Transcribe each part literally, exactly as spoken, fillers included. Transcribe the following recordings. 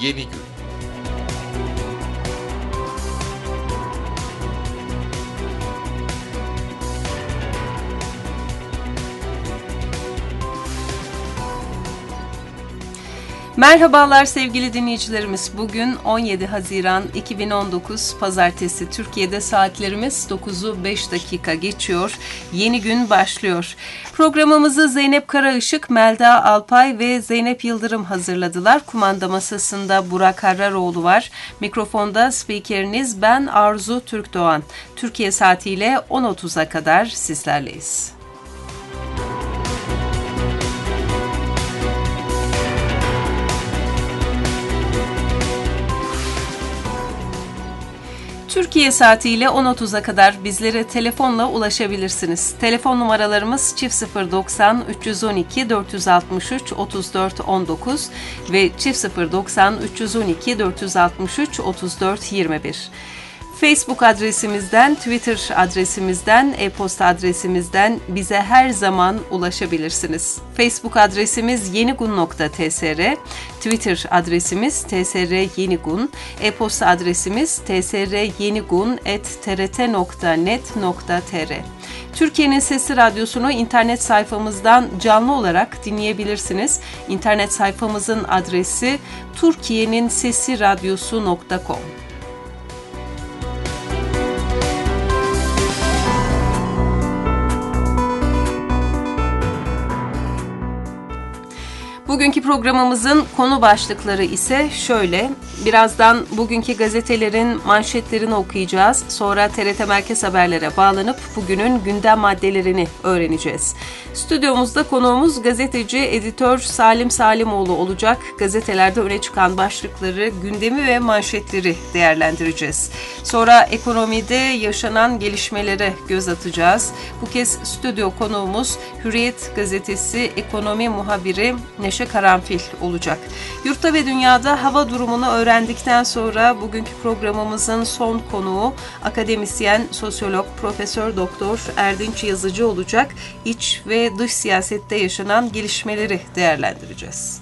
Yeni Gün. Merhabalar sevgili dinleyicilerimiz. Bugün on yedi Haziran iki bin on dokuz Pazartesi. Türkiye'de saatlerimiz dokuzu beş dakika geçiyor. Yeni gün başlıyor. Programımızı Zeynep Karaışık, Melda Alpay ve Zeynep Yıldırım hazırladılar. Kumanda masasında Burak Harraroğlu var. Mikrofonda spikeriniz ben Arzu Türkdoğan. Türkiye saatiyle on otuza kadar sizlerleyiz. Türkiye saatiyle on otuza kadar bizlere telefonla ulaşabilirsiniz. Telefon numaralarımız çift sıfır doksan üç yüz on iki dört yüz altmış üç otuz dört on dokuz ve çift sıfır doksan üç yüz on iki dört yüz altmış üç otuz dört yirmi bir. Facebook adresimizden, Twitter adresimizden, e-posta adresimizden bize her zaman ulaşabilirsiniz. Facebook adresimiz yenigun nokta tsr, Twitter adresimiz tsryenigun, e-posta adresimiz tsryenigun at t r t nokta net nokta t r. Türkiye'nin Sesi Radyosu'nu internet sayfamızdan canlı olarak dinleyebilirsiniz. İnternet sayfamızın adresi türkiyenin sesi radyosu nokta com. Bugünkü programımızın konu başlıkları ise şöyle. Birazdan bugünkü gazetelerin manşetlerini okuyacağız. Sonra T R T Merkez Haberler'e bağlanıp bugünün gündem maddelerini öğreneceğiz. Stüdyomuzda konuğumuz gazeteci, editör Salim Salimoğlu olacak. Gazetelerde öne çıkan başlıkları, gündemi ve manşetleri değerlendireceğiz. Sonra ekonomide yaşanan gelişmelere göz atacağız. Bu kez stüdyo konuğumuz Hürriyet Gazetesi ekonomi muhabiri Neşe Karanfil olacak. Yurtta ve dünyada hava durumunu öğrendikten sonra bugünkü programımızın son konuğu akademisyen, sosyolog, Profesör Doktor Erdinç Yazıcı olacak. İç ve dış siyasette yaşanan gelişmeleri değerlendireceğiz.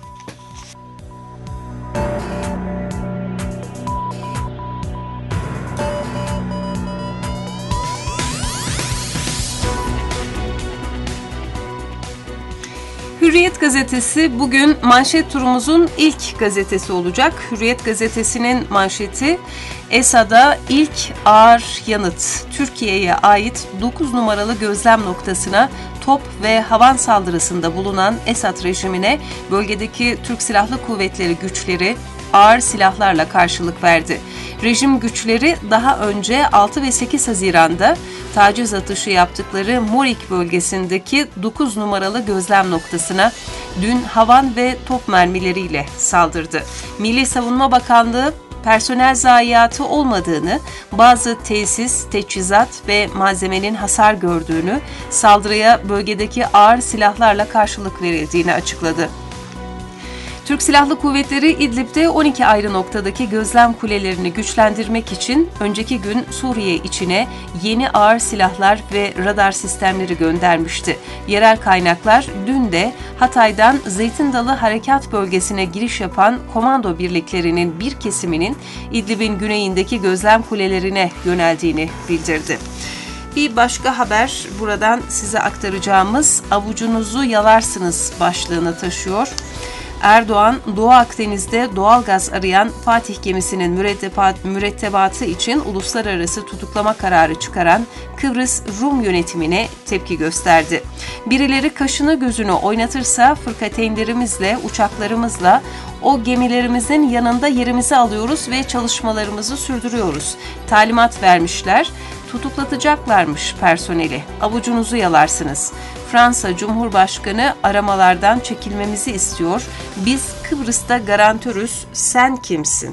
Hürriyet Gazetesi bugün manşet turumuzun ilk gazetesi olacak. Hürriyet Gazetesi'nin manşeti Esad'a ilk ağır yanıt. Türkiye'ye ait dokuz numaralı gözlem noktasına top ve havan saldırısında bulunan Esad rejimine bölgedeki Türk Silahlı Kuvvetleri güçleri ağır silahlarla karşılık verdi. Rejim güçleri daha önce altı ve sekiz Haziran'da taciz atışı yaptıkları Morik bölgesindeki dokuz numaralı gözlem noktasına dün havan ve top mermileriyle saldırdı. Milli Savunma Bakanlığı personel zayiatı olmadığını, bazı tesis, teçhizat ve malzemenin hasar gördüğünü, saldırıya bölgedeki ağır silahlarla karşılık verildiğini açıkladı. Türk Silahlı Kuvvetleri İdlib'de on iki ayrı noktadaki gözlem kulelerini güçlendirmek için önceki gün Suriye içine yeni ağır silahlar ve radar sistemleri göndermişti. Yerel kaynaklar dün de Hatay'dan Zeytin Dalı Harekat Bölgesi'ne giriş yapan komando birliklerinin bir kesiminin İdlib'in güneyindeki gözlem kulelerine yöneldiğini bildirdi. Bir başka haber buradan size aktaracağımız avucunuzu yalarsınız başlığını taşıyor. Erdoğan, Doğu Akdeniz'de doğalgaz arayan Fatih gemisinin mürettebat, mürettebatı için uluslararası tutuklama kararı çıkaran Kıbrıs Rum yönetimine tepki gösterdi. Birileri kaşını gözünü oynatırsa fırkateynlerimizle, uçaklarımızla o gemilerimizin yanında yerimizi alıyoruz ve çalışmalarımızı sürdürüyoruz. Talimat vermişler. Tutuklatacaklarmış personeli. Avucunuzu yalarsınız. Fransa Cumhurbaşkanı aramalardan çekilmemizi istiyor. Biz Kıbrıs'ta garantörüz. Sen kimsin?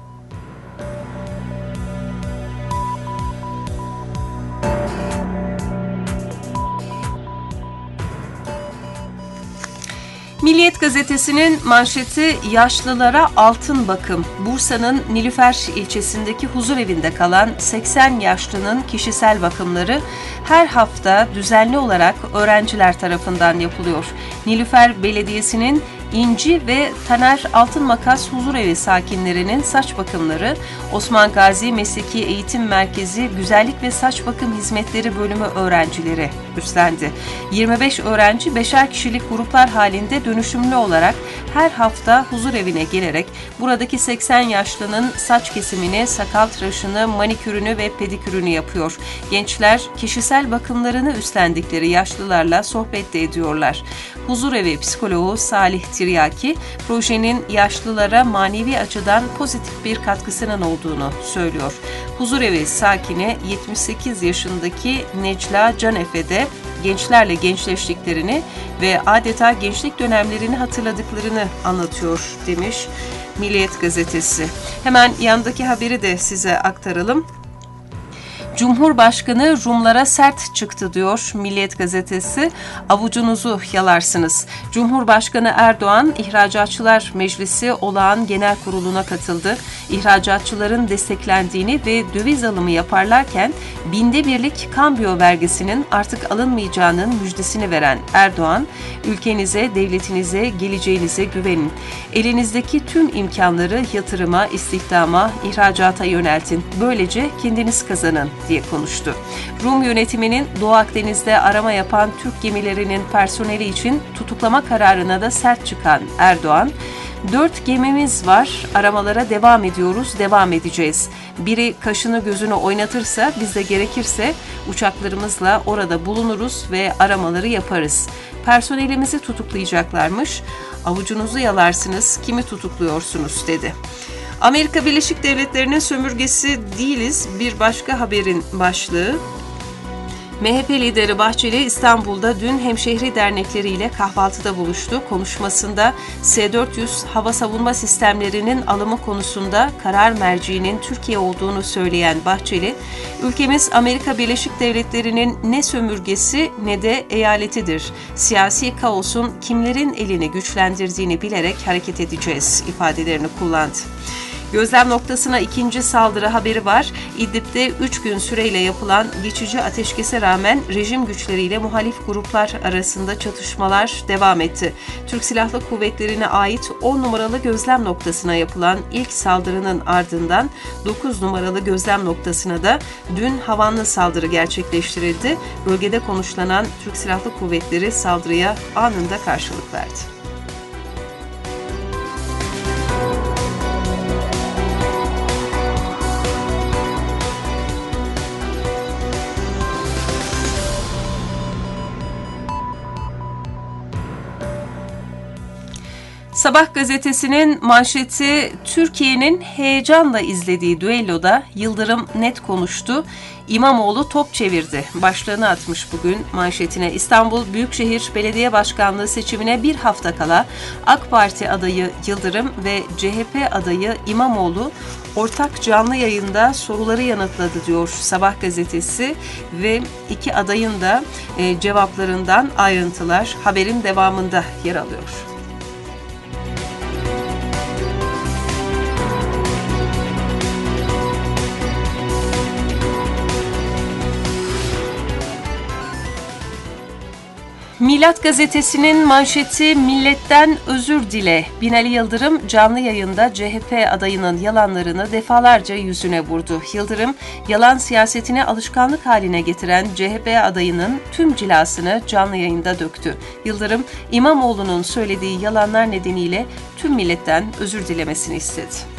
Milliyet Gazetesi'nin manşeti yaşlılara altın bakım. Bursa'nın Nilüfer ilçesindeki huzurevinde kalan seksen yaşlının kişisel bakımları her hafta düzenli olarak öğrenciler tarafından yapılıyor. Nilüfer Belediyesi'nin İnci ve Taner Altınmakas Huzurevi sakinlerinin saç bakımları Osman Gazi Mesleki Eğitim Merkezi Güzellik ve Saç Bakım Hizmetleri Bölümü öğrencileri üstlendi. yirmi beş öğrenci beşer kişilik gruplar halinde dönüşümlü olarak her hafta huzurevine gelerek buradaki seksen yaşlının saç kesimini, sakal tıraşını, manikürünü ve pedikürünü yapıyor. Gençler kişisel bakımlarını üstlendikleri yaşlılarla sohbet de ediyorlar. Huzurevi psikoloğu Salih Tiryaki, projenin yaşlılara manevi açıdan pozitif bir katkısının olduğunu söylüyor. Huzurevi sakini yetmiş sekiz yaşındaki Necla Canefe de gençlerle gençleştiklerini ve adeta gençlik dönemlerini hatırladıklarını anlatıyor demiş Milliyet gazetesi. Hemen yandaki haberi de size aktaralım. Cumhurbaşkanı Rumlara sert çıktı diyor Milliyet gazetesi. Avucunuzu yalarsınız. Cumhurbaşkanı Erdoğan, İhracatçılar Meclisi Olağan Genel Kurulu'na katıldı. İhracatçıların desteklendiğini ve döviz alımı yaparlarken binde birlik kambiyo vergisinin artık alınmayacağının müjdesini veren Erdoğan, ülkenize, devletinize, geleceğinize güvenin. Elinizdeki tüm imkanları yatırıma, istihdama, ihracata yöneltin. Böylece kendiniz kazanın diye konuştu. Rum yönetiminin Doğu Akdeniz'de arama yapan Türk gemilerinin personeli için tutuklama kararına da sert çıkan Erdoğan, dört gemimiz var, aramalara devam ediyoruz, devam edeceğiz. Biri kaşını gözünü oynatırsa biz de gerekirse uçaklarımızla orada bulunuruz ve aramaları yaparız. Personelimizi tutuklayacaklarmış, avucunuzu yalarsınız, kimi tutukluyorsunuz dedi. Amerika Birleşik Devletleri'nin sömürgesi değiliz. Bir başka haberin başlığı. M H P lideri Bahçeli İstanbul'da dün hemşehri dernekleriyle kahvaltıda buluştu. Konuşmasında S dört yüz hava savunma sistemlerinin alımı konusunda karar merciğinin Türkiye olduğunu söyleyen Bahçeli, ülkemiz Amerika Birleşik Devletleri'nin ne sömürgesi ne de eyaletidir. Siyasi kaosun kimlerin elini güçlendirdiğini bilerek hareket edeceğiz ifadelerini kullandı. Gözlem noktasına ikinci saldırı haberi var. İdlib'de üç gün süreyle yapılan geçici ateşkese rağmen rejim güçleriyle muhalif gruplar arasında çatışmalar devam etti. Türk Silahlı Kuvvetleri'ne ait on numaralı gözlem noktasına yapılan ilk saldırının ardından dokuz numaralı gözlem noktasına da dün havanlı saldırı gerçekleştirildi. Bölgede konuşlanan Türk Silahlı Kuvvetleri saldırıya anında karşılık verdi. Sabah gazetesinin manşeti Türkiye'nin heyecanla izlediği düelloda Yıldırım net konuştu. İmamoğlu top çevirdi. Başlığını atmış bugün manşetine. İstanbul Büyükşehir Belediye Başkanlığı seçimine bir hafta kala AK Parti adayı Yıldırım ve C H P adayı İmamoğlu ortak canlı yayında soruları yanıtladı diyor Sabah gazetesi ve iki adayın da e, cevaplarından ayrıntılar haberin devamında yer alıyor. Milat gazetesinin manşeti milletten özür dile. Binali Yıldırım canlı yayında C H P adayının yalanlarını defalarca yüzüne vurdu. Yıldırım, yalan siyasetini alışkanlık haline getiren C H P adayının tüm cilasını canlı yayında döktü. Yıldırım, İmamoğlu'nun söylediği yalanlar nedeniyle tüm milletten özür dilemesini istedi.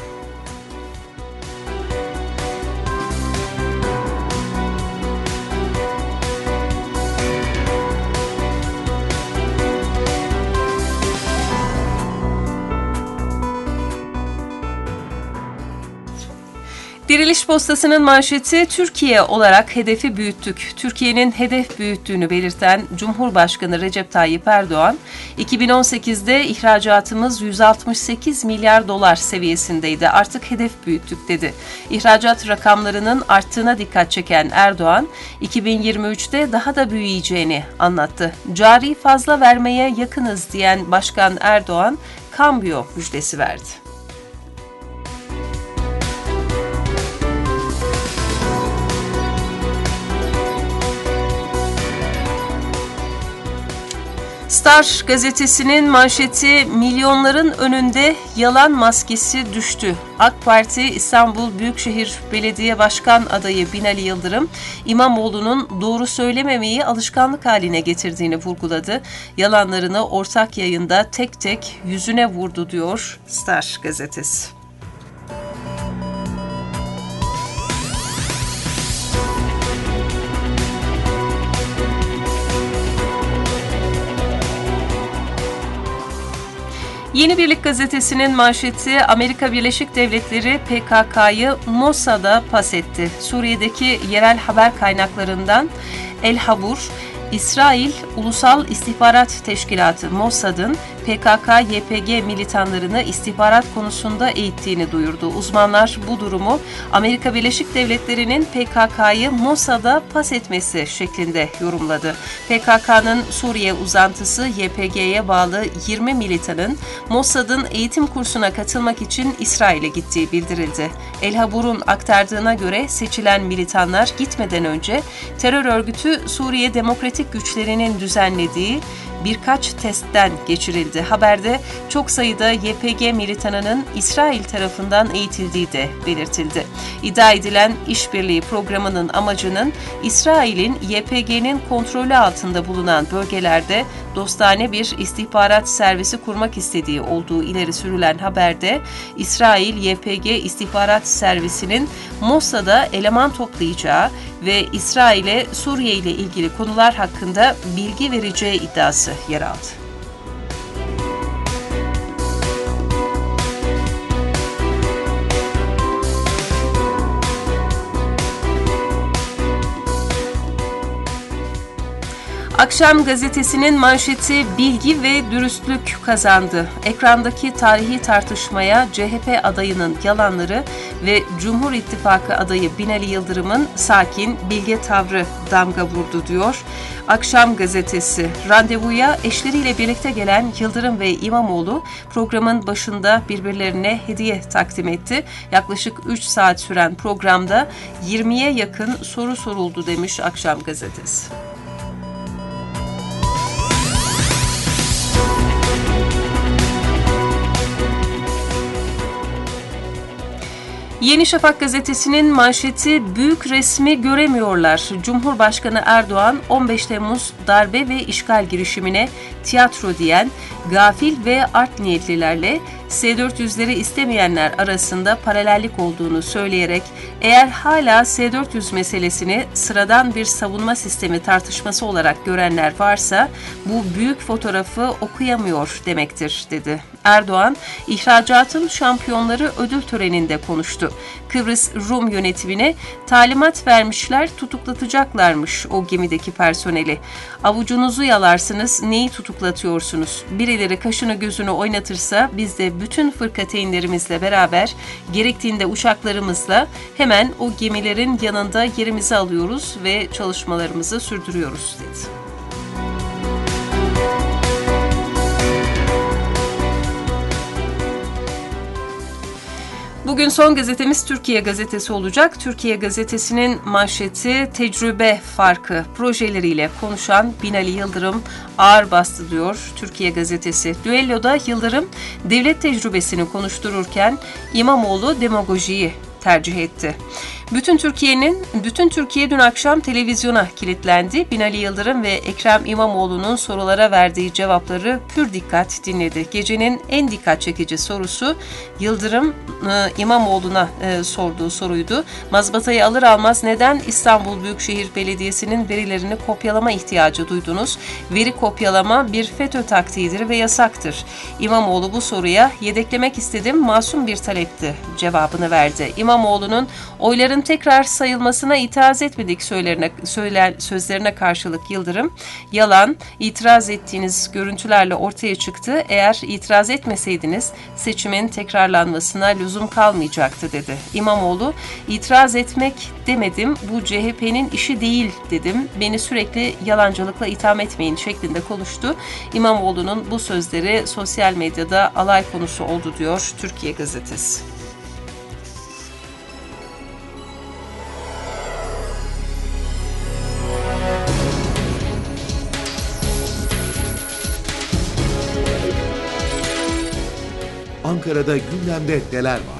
Diriliş Postası'nın manşeti Türkiye olarak hedefi büyüttük. Türkiye'nin hedef büyüttüğünü belirten Cumhurbaşkanı Recep Tayyip Erdoğan, iki bin on sekizde ihracatımız yüz altmış sekiz milyar dolar seviyesindeydi. Artık hedef büyüttük dedi. İhracat rakamlarının arttığına dikkat çeken Erdoğan, iki bin yirmi üçte daha da büyüyeceğini anlattı. Cari fazla vermeye yakınız diyen Başkan Erdoğan, kambiyo müjdesi verdi. Star gazetesinin manşeti milyonların önünde yalan maskesi düştü. AK Parti İstanbul Büyükşehir Belediye Başkan adayı Binali Yıldırım, İmamoğlu'nun doğru söylememeyi alışkanlık haline getirdiğini vurguladı. Yalanlarını ortak yayında tek tek yüzüne vurdu diyor Star gazetesi. Yeni Birlik gazetesinin manşeti Amerika Birleşik Devletleri P K K'yı Mossad'a pas etti. Suriye'deki yerel haber kaynaklarından El Habur, İsrail Ulusal İstihbarat Teşkilatı Mossad'ın P K K Y P G militanlarını istihbarat konusunda eğittiğini duyurdu. Uzmanlar bu durumu Amerika Birleşik Devletleri'nin P K K'yı Mossad'a pas etmesi şeklinde yorumladı. P K K'nın Suriye uzantısı Y P G'ye bağlı yirmi militanın Mossad'ın eğitim kursuna katılmak için İsrail'e gittiği bildirildi. El Habur'un aktardığına göre seçilen militanlar gitmeden önce terör örgütü Suriye Demokratik Güçlerinin düzenlediği birkaç testten geçirildi. Haberde çok sayıda Y P G militanının İsrail tarafından eğitildiği de belirtildi. İddia edilen işbirliği programının amacının İsrail'in Y P G'nin kontrolü altında bulunan bölgelerde dostane bir istihbarat servisi kurmak istediği olduğu ileri sürülen haberde İsrail Y P G istihbarat servisinin Mossad'a eleman toplayacağı ve İsrail'e Suriye ile ilgili konular hakkında bilgi vereceği iddiası yer aldı. Akşam gazetesinin manşeti bilgi ve dürüstlük kazandı. Ekrandaki tarihi tartışmaya C H P adayının yalanları ve Cumhur İttifakı adayı Binali Yıldırım'ın sakin, bilge tavrı damga vurdu diyor. Akşam gazetesi, randevuya eşleriyle birlikte gelen Yıldırım ve İmamoğlu programın başında birbirlerine hediye takdim etti. Yaklaşık üç saat süren programda yirmiye yakın soru soruldu demiş Akşam gazetesi. Yeni Şafak gazetesinin manşeti büyük resmi göremiyorlar. Cumhurbaşkanı Erdoğan on beş Temmuz darbe ve işgal girişimine tiyatro diyen gafil ve art niyetlilerle S dört yüzleri istemeyenler arasında paralellik olduğunu söyleyerek eğer hala S dört yüz meselesini sıradan bir savunma sistemi tartışması olarak görenler varsa bu büyük fotoğrafı okuyamıyor demektir dedi. Erdoğan, ihracatın şampiyonları ödül töreninde konuştu. Kıbrıs Rum yönetimine talimat vermişler, tutuklatacaklarmış o gemideki personeli. Avucunuzu yalarsınız, neyi tutuklatıyorsunuz? Birileri kaşını gözünü oynatırsa biz de bütün fırkateynlerimizle beraber gerektiğinde uçaklarımızla hemen o gemilerin yanında yerimizi alıyoruz ve çalışmalarımızı sürdürüyoruz dedi. Bugün son gazetemiz Türkiye Gazetesi olacak. Türkiye Gazetesi'nin manşeti tecrübe farkı projeleriyle konuşan Binali Yıldırım ağır bastı diyor Türkiye Gazetesi. Düelloda Yıldırım devlet tecrübesini konuştururken İmamoğlu demagojiyi tercih etti. Bütün Türkiye'nin, bütün Türkiye dün akşam televizyona kilitlendi. Binali Yıldırım ve Ekrem İmamoğlu'nun sorulara verdiği cevapları pür dikkat dinledi. Gecenin en dikkat çekici sorusu Yıldırım İmamoğlu'na sorduğu soruydu. Mazbatayı alır almaz neden İstanbul Büyükşehir Belediyesi'nin verilerini kopyalama ihtiyacı duydunuz? Veri kopyalama bir FETÖ taktiğidir ve yasaktır. İmamoğlu bu soruya yedeklemek istedim, masum bir talepti cevabını verdi. İmamoğlu'nun oyların tekrar sayılmasına itiraz etmedik söylerine, söyler, sözlerine karşılık Yıldırım, yalan, itiraz ettiğiniz görüntülerle ortaya çıktı. Eğer itiraz etmeseydiniz seçimin tekrarlanmasına lüzum kalmayacaktı dedi. İmamoğlu, itiraz etmek demedim, bu C H P'nin işi değil dedim, beni sürekli yalancılıkla itham etmeyin şeklinde konuştu. İmamoğlu'nun bu sözleri sosyal medyada alay konusu oldu diyor Türkiye Gazetesi. Ankara'da gündemde neler var?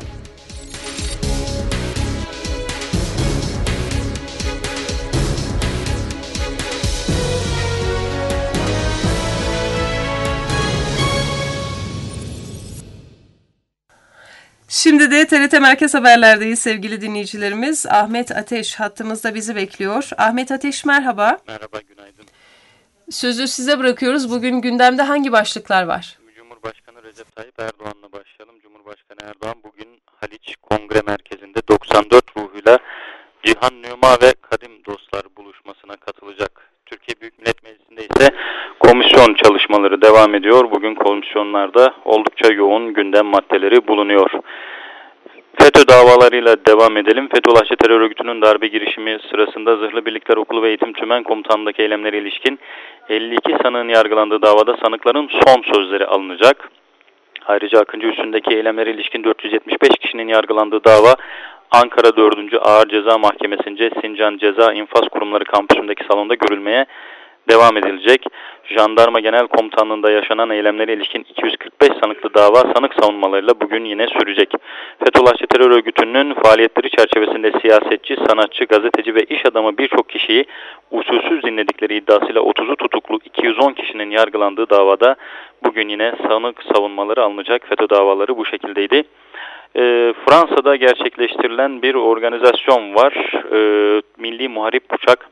Şimdi de T R T Merkez Haberler'deyiz sevgili dinleyicilerimiz. Ahmet Ateş hattımızda bizi bekliyor. Ahmet Ateş merhaba. Merhaba, günaydın. Sözü size bırakıyoruz. Bugün gündemde hangi başlıklar var? Cumhurbaşkanı Recep Tayyip Erdoğan'la başlayalım. Cumhurbaşkanı Erdoğan bugün Haliç Kongre Merkezi'nde doksan dört ruhuyla Cihan Nüma ve Kadim Dostlar buluşmasına katılacak. Türkiye Büyük Millet Meclisi'nde ise komisyon çalışmaları devam ediyor. Bugün komisyonlarda oldukça yoğun gündem maddeleri bulunuyor. FETÖ davalarıyla devam edelim. Fethullahçı terör örgütünün darbe girişimi sırasında Zırhlı Birlikler Okulu ve Eğitim Tümen Komutanlığı'ndaki eylemlere ilişkin elli iki sanığın yargılandığı davada sanıkların son sözleri alınacak. Ayrıca Akıncı üstündeki eylemlere ilişkin dört yüz yetmiş beş kişinin yargılandığı dava Ankara dördüncü Ağır Ceza Mahkemesi'nce Sincan Ceza İnfaz Kurumları kampüsündeki salonda görülmeye devam edilecek. Jandarma Genel Komutanlığı'nda yaşanan eylemlere ilişkin iki yüz kırk beş sanıklı dava sanık savunmalarıyla bugün yine sürecek. Fethullahçı terör örgütünün faaliyetleri çerçevesinde siyasetçi, sanatçı, gazeteci ve iş adamı birçok kişiyi usulsüz dinledikleri iddiasıyla otuzu tutuklu iki yüz on kişinin yargılandığı davada bugün yine sanık savunmaları alınacak. FETÖ davaları bu şekildeydi. E, Fransa'da gerçekleştirilen bir organizasyon var. E, Milli Muharip Uçak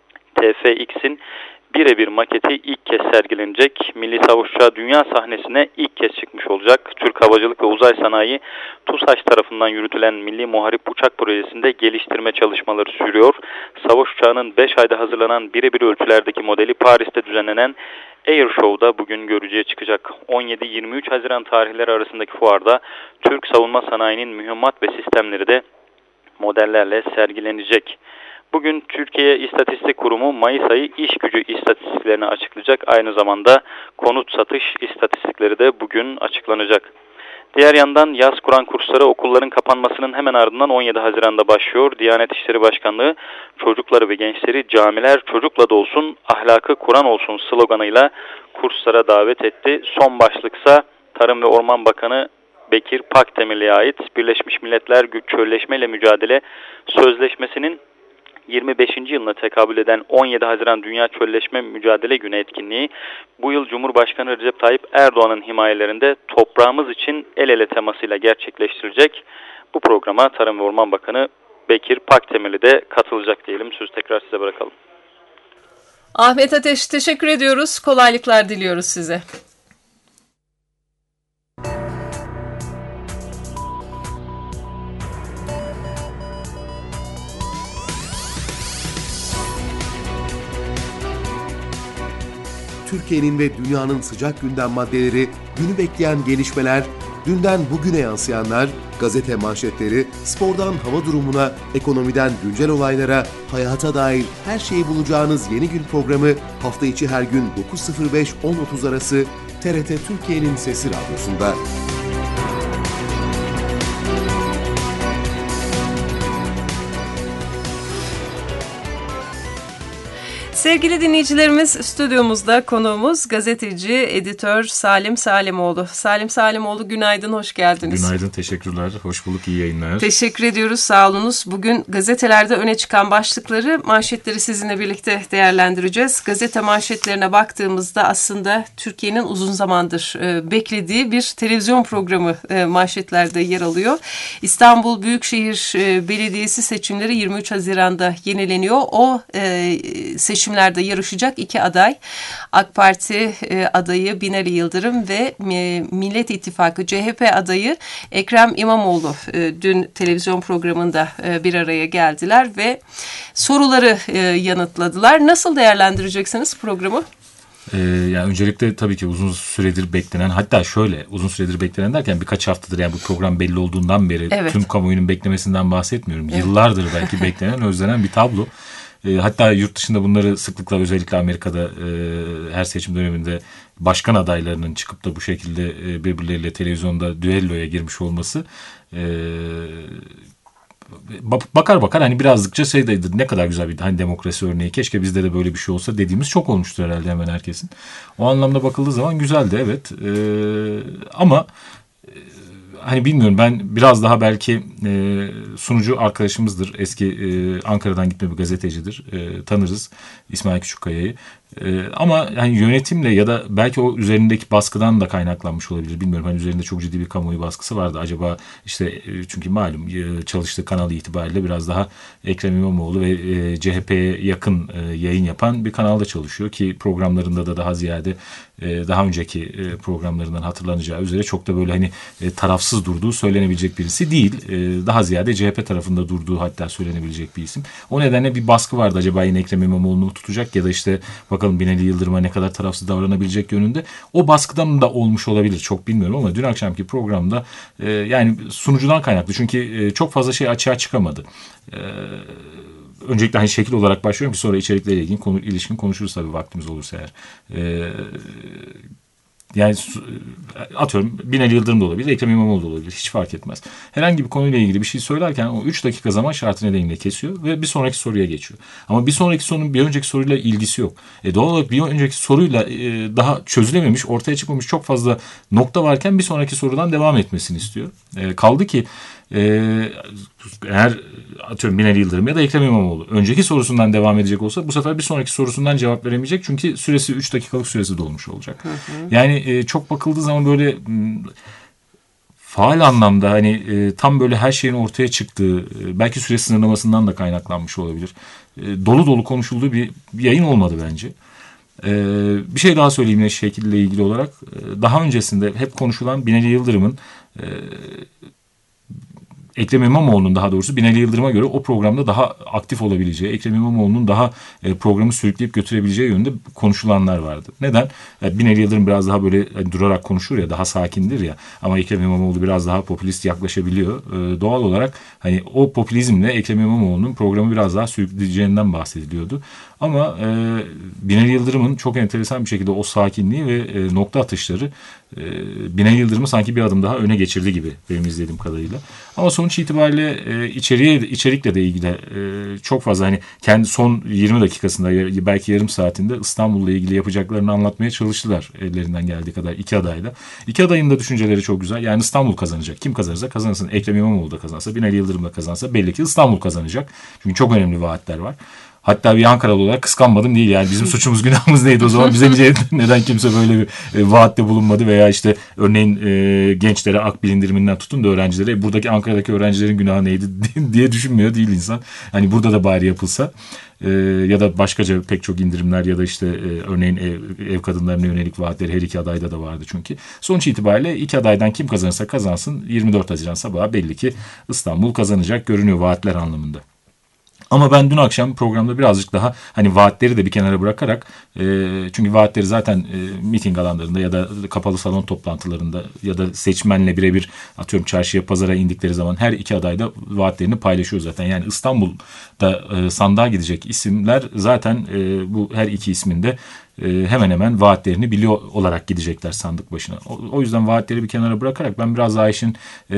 T F X'in birebir maketi ilk kez sergilenecek. Milli Savaş Uçağı dünya sahnesine ilk kez çıkmış olacak. Türk Havacılık ve Uzay Sanayi TUSAŞ tarafından yürütülen Milli Muharip Uçak projesinde geliştirme çalışmaları sürüyor. Savaş uçağının beş ayda hazırlanan birebir ölçülerdeki modeli Paris'te düzenlenen Air Show'da bugün görücüye çıkacak. on yedi yirmi üç Haziran tarihleri arasındaki fuarda Türk savunma sanayinin mühimmat ve sistemleri de modellerle sergilenecek. Bugün Türkiye İstatistik Kurumu Mayıs ayı iş gücü istatistiklerini açıklayacak. Aynı zamanda konut satış istatistikleri de bugün açıklanacak. Diğer yandan yaz Kur'an kursları okulların kapanmasının hemen ardından on yedi Haziran'da başlıyor. Diyanet İşleri Başkanlığı çocukları ve gençleri camiler çocukla dolsun, ahlakı Kur'an olsun sloganıyla kurslara davet etti. Son başlıksa Tarım ve Orman Bakanı Bekir Pakdemirli'ye ait Birleşmiş Milletler Çölleşmeyle Mücadele Sözleşmesi'nin yirmi beşinci yılına tekabül eden on yedi Haziran Dünya Çölleşme Mücadele Günü etkinliği bu yıl Cumhurbaşkanı Recep Tayyip Erdoğan'ın himayelerinde toprağımız için el ele temasıyla gerçekleştirilecek. Bu programa Tarım ve Orman Bakanı Bekir Pakdemirli de katılacak diyelim. Sözü tekrar size bırakalım. Ahmet Ateş teşekkür ediyoruz. Kolaylıklar diliyoruz size. Türkiye'nin ve dünyanın sıcak gündem maddeleri, günü bekleyen gelişmeler, dünden bugüne yansıyanlar, gazete manşetleri, spordan hava durumuna, ekonomiden güncel olaylara, hayata dair her şeyi bulacağınız Yeni Gün programı hafta içi her gün dokuz sıfır beş on otuz arası T R T Türkiye'nin Sesi Radyosu'nda. Sevgili dinleyicilerimiz, stüdyomuzda konuğumuz gazeteci, editör Salim Salimoğlu. Salim Salimoğlu günaydın, hoş geldiniz. Günaydın, teşekkürler. Hoş bulduk, iyi yayınlar. Teşekkür ediyoruz, sağ olunuz. Bugün gazetelerde öne çıkan başlıkları, manşetleri sizinle birlikte değerlendireceğiz. Gazete manşetlerine baktığımızda aslında Türkiye'nin uzun zamandır e, beklediği bir televizyon programı e, manşetlerde yer alıyor. İstanbul Büyükşehir e, Belediyesi seçimleri yirmi üç Haziran'da yenileniyor. O e, seçim seçimlerde yarışacak iki aday, AK Parti e, adayı Binali Yıldırım ve e, Millet İttifakı C H P adayı Ekrem İmamoğlu e, dün televizyon programında e, bir araya geldiler ve soruları e, yanıtladılar. Nasıl değerlendireceksiniz programı? Ee, yani öncelikle tabii ki uzun süredir beklenen, hatta şöyle uzun süredir beklenen derken birkaç haftadır, yani bu program belli olduğundan beri, evet, tüm kamuoyunun beklemesinden bahsetmiyorum. Evet. Yıllardır belki beklenen, özlenen bir tablo. E, hatta yurt dışında bunları sıklıkla, özellikle Amerika'da e, her seçim döneminde başkan adaylarının çıkıp da bu şekilde e, birbirleriyle televizyonda düelloya girmiş olması e, bakar bakar hani birazcık şeydeydi, ne kadar güzel bir hani demokrasi örneği, keşke bizde de böyle bir şey olsa dediğimiz çok olmuştur herhalde hemen herkesin. O anlamda bakıldığı zaman güzeldi, evet, e, ama hani bilmiyorum, ben biraz daha belki e, sunucu arkadaşımızdır. Eski e, Ankara'dan gitme bir gazetecidir. E, tanırız İsmail Küçükkaya'yı. Ee, ama yani yönetimle ya da belki o üzerindeki baskıdan da kaynaklanmış olabilir. Bilmiyorum, hani üzerinde çok ciddi bir kamuoyu baskısı vardı. Acaba işte çünkü malum çalıştığı kanal itibariyle biraz daha Ekrem İmamoğlu ve e, C H P'ye yakın e, yayın yapan bir kanalda çalışıyor ki programlarında da daha ziyade e, daha önceki e, programlarından hatırlanacağı üzere çok da böyle hani e, tarafsız durduğu söylenebilecek birisi değil. E, daha ziyade C H P tarafında durduğu hatta söylenebilecek bir isim. O nedenle bir baskı vardı. Acaba yine Ekrem İmamoğlu'nu mu tutacak ya da işte bakalım Binali Yıldırım'a ne kadar tarafsız davranabilecek yönünde. O baskıdan da olmuş olabilir. Çok bilmiyorum ama dün akşamki programda e, yani sunucudan kaynaklı. Çünkü e, çok fazla şey açığa çıkamadı. E, öncelikle hani şekil olarak başlıyorum ki sonra içeriklerle ilgili konu, ilişkin konuşuruz tabii vaktimiz olursa eğer. E, Yani atıyorum Binali Yıldırım da olabilir, Ekrem İmamoğlu da olabilir. Hiç fark etmez. Herhangi bir konuyla ilgili bir şey söylerken o üç dakika zaman şartı nedeniyle kesiyor ve bir sonraki soruya geçiyor. Ama bir sonraki sorunun bir önceki soruyla ilgisi yok. E doğal olarak bir önceki soruyla e, daha çözülememiş, ortaya çıkmamış çok fazla nokta varken bir sonraki sorudan devam etmesini istiyor. E, kaldı ki Ee, eğer atıyorum Binali Yıldırım ya da Ekrem İmamoğlu önceki sorusundan devam edecek olsa bu sefer bir sonraki sorusundan cevap veremeyecek. Çünkü süresi üç dakikalık süresi dolmuş olacak. Hı hı. Yani e, çok bakıldığı zaman böyle m, faal anlamda hani e, tam böyle her şeyin ortaya çıktığı e, belki süre sınırlamasından da kaynaklanmış olabilir. E, dolu dolu konuşulduğu bir, bir yayın olmadı bence. Ee, bir şey daha söyleyeyim yine şekille ilgili olarak. Ee, daha öncesinde hep konuşulan Binali Yıldırım'ın e, Ekrem İmamoğlu'nun daha doğrusu Binali Yıldırım'a göre o programda daha aktif olabileceği, Ekrem İmamoğlu'nun daha e, programı sürükleyip götürebileceği yönünde konuşulanlar vardı. Neden? Yani Binali Yıldırım biraz daha böyle yani durarak konuşur ya, daha sakindir ya, ama Ekrem İmamoğlu biraz daha popülist yaklaşabiliyor. E, doğal olarak hani o popülizmle Ekrem İmamoğlu'nun programı biraz daha sürükleyeceğinden bahsediliyordu. Ama e, Binali Yıldırım'ın çok enteresan bir şekilde o sakinliği ve e, nokta atışları e, Binali Yıldırım'ı sanki bir adım daha öne geçirdi gibi benim izlediğim kadarıyla. Ama sonuç itibariyle e, içeriye içerikle de ilgili e, çok fazla hani kendi son yirmi dakikasında belki yarım saatinde İstanbul'la ilgili yapacaklarını anlatmaya çalıştılar ellerinden geldiği kadar iki adayla. İki adayın da düşünceleri çok güzel. Yani İstanbul kazanacak. Kim kazanırsa kazansın. Ekrem İmamoğlu da kazansa, Binali Yıldırım da kazansa belli ki İstanbul kazanacak. Çünkü çok önemli vaatler var. Hatta bir Ankaralı olarak kıskanmadım değil yani bizim suçumuz günahımız neydi o zaman bize nice, neden kimse böyle bir e, vaatte bulunmadı veya işte örneğin e, gençlere akbil indiriminden tutun da öğrencilere buradaki Ankara'daki öğrencilerin günahı neydi diye düşünmüyor değil insan. Hani burada da bari yapılsa e, ya da başkaca pek çok indirimler ya da işte e, örneğin ev, ev kadınlarına yönelik vaatleri her iki adayda da vardı çünkü. Sonuç itibariyle iki adaydan kim kazanırsa kazansın yirmi dört Haziran sabahı belli ki İstanbul kazanacak görünüyor vaatler anlamında. Ama ben dün akşam programda birazcık daha hani vaatleri de bir kenara bırakarak e, çünkü vaatleri zaten e, miting alanlarında ya da kapalı salon toplantılarında ya da seçmenle birebir atıyorum çarşıya pazara indikleri zaman her iki aday da vaatlerini paylaşıyor zaten. Yani İstanbul'da e, sandığa gidecek isimler zaten e, bu her iki ismin de e, hemen hemen vaatlerini biliyor olarak gidecekler sandık başına. O, o yüzden vaatleri bir kenara bırakarak ben biraz daha işin e,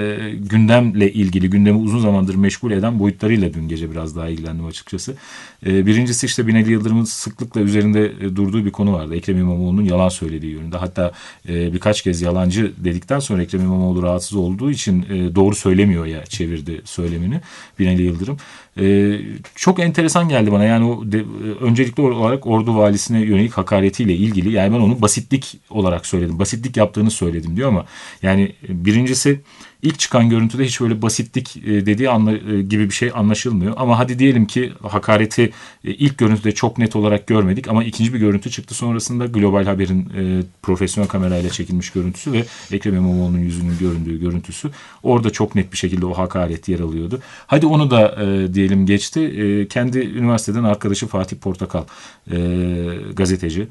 gündemle ilgili, gündemi uzun zamandır meşgul eden boyutlarıyla dün gece biraz daha ilgilendim açıkçası. E, birincisi işte Binali Yıldırım'ın sıklıkla üzerinde e, durduğu bir konu vardı. Ekrem İmamoğlu'nun yalan söylediği yönünde. Hatta e, birkaç kez yalancı dedikten sonra Ekrem İmamoğlu rahatsız olduğu için e, doğru söylemiyor ya çevirdi söylemini Binali Yıldırım. Ee, çok enteresan geldi bana yani o de, öncelikli olarak ordu valisine yönelik hakaretiyle ilgili yani ben onu basitlik olarak söyledim, basitlik yaptığını söyledim diyor ama yani birincisi ilk çıkan görüntüde hiç böyle basitlik dediği anla, gibi bir şey anlaşılmıyor ama hadi diyelim ki hakareti ilk görüntüde çok net olarak görmedik ama ikinci bir görüntü çıktı sonrasında Global Haber'in e, profesyonel kamerayla çekilmiş görüntüsü ve Ekrem İmamoğlu'nun yüzünün göründüğü görüntüsü orada çok net bir şekilde o hakaret yer alıyordu. Hadi onu da e, diyelim geçti. E, kendi üniversiteden arkadaşı Fatih Portakal e, gazeteci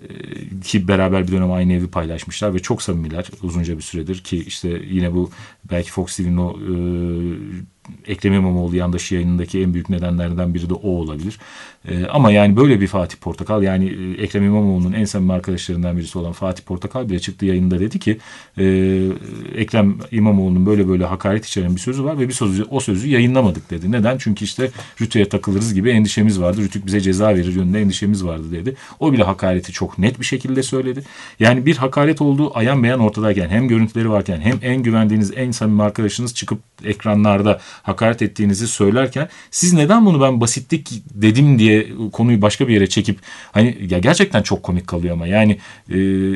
ki beraber bir dönem aynı evi paylaşmışlar ve çok samimiler uzunca bir süredir ki işte yine bu belki Fox T V'nin o e, Ekrem İmamoğlu yandaşı yayınındaki en büyük nedenlerden biri de o olabilir. E, ama yani böyle bir Fatih Portakal, yani e, Ekrem İmamoğlu'nun en samimi arkadaşlarından birisi olan Fatih Portakal bile çıktı yayında dedi ki e, Ekrem İmamoğlu'nun böyle böyle hakaret içeren bir sözü var ve bir sözü, o sözü yayınlamadık dedi. Neden? Çünkü işte Rütü'ye takılırız gibi endişemiz vardı. Rütük bize ceza verir yönünde endişemiz vardı dedi. O bile hakareti çok net bir şekilde söyledi. Yani bir hakaret olduğu ayan beyan ortadayken, hem görüntüleri varken, hem en güvendiğiniz, en samimi arkadaşınız çıkıp ekranlarda hakaret ettiğinizi söylerken siz neden bunu ben basitlik dedim diye konuyu başka bir yere çekip, hani ya gerçekten çok komik kalıyor ama yani e,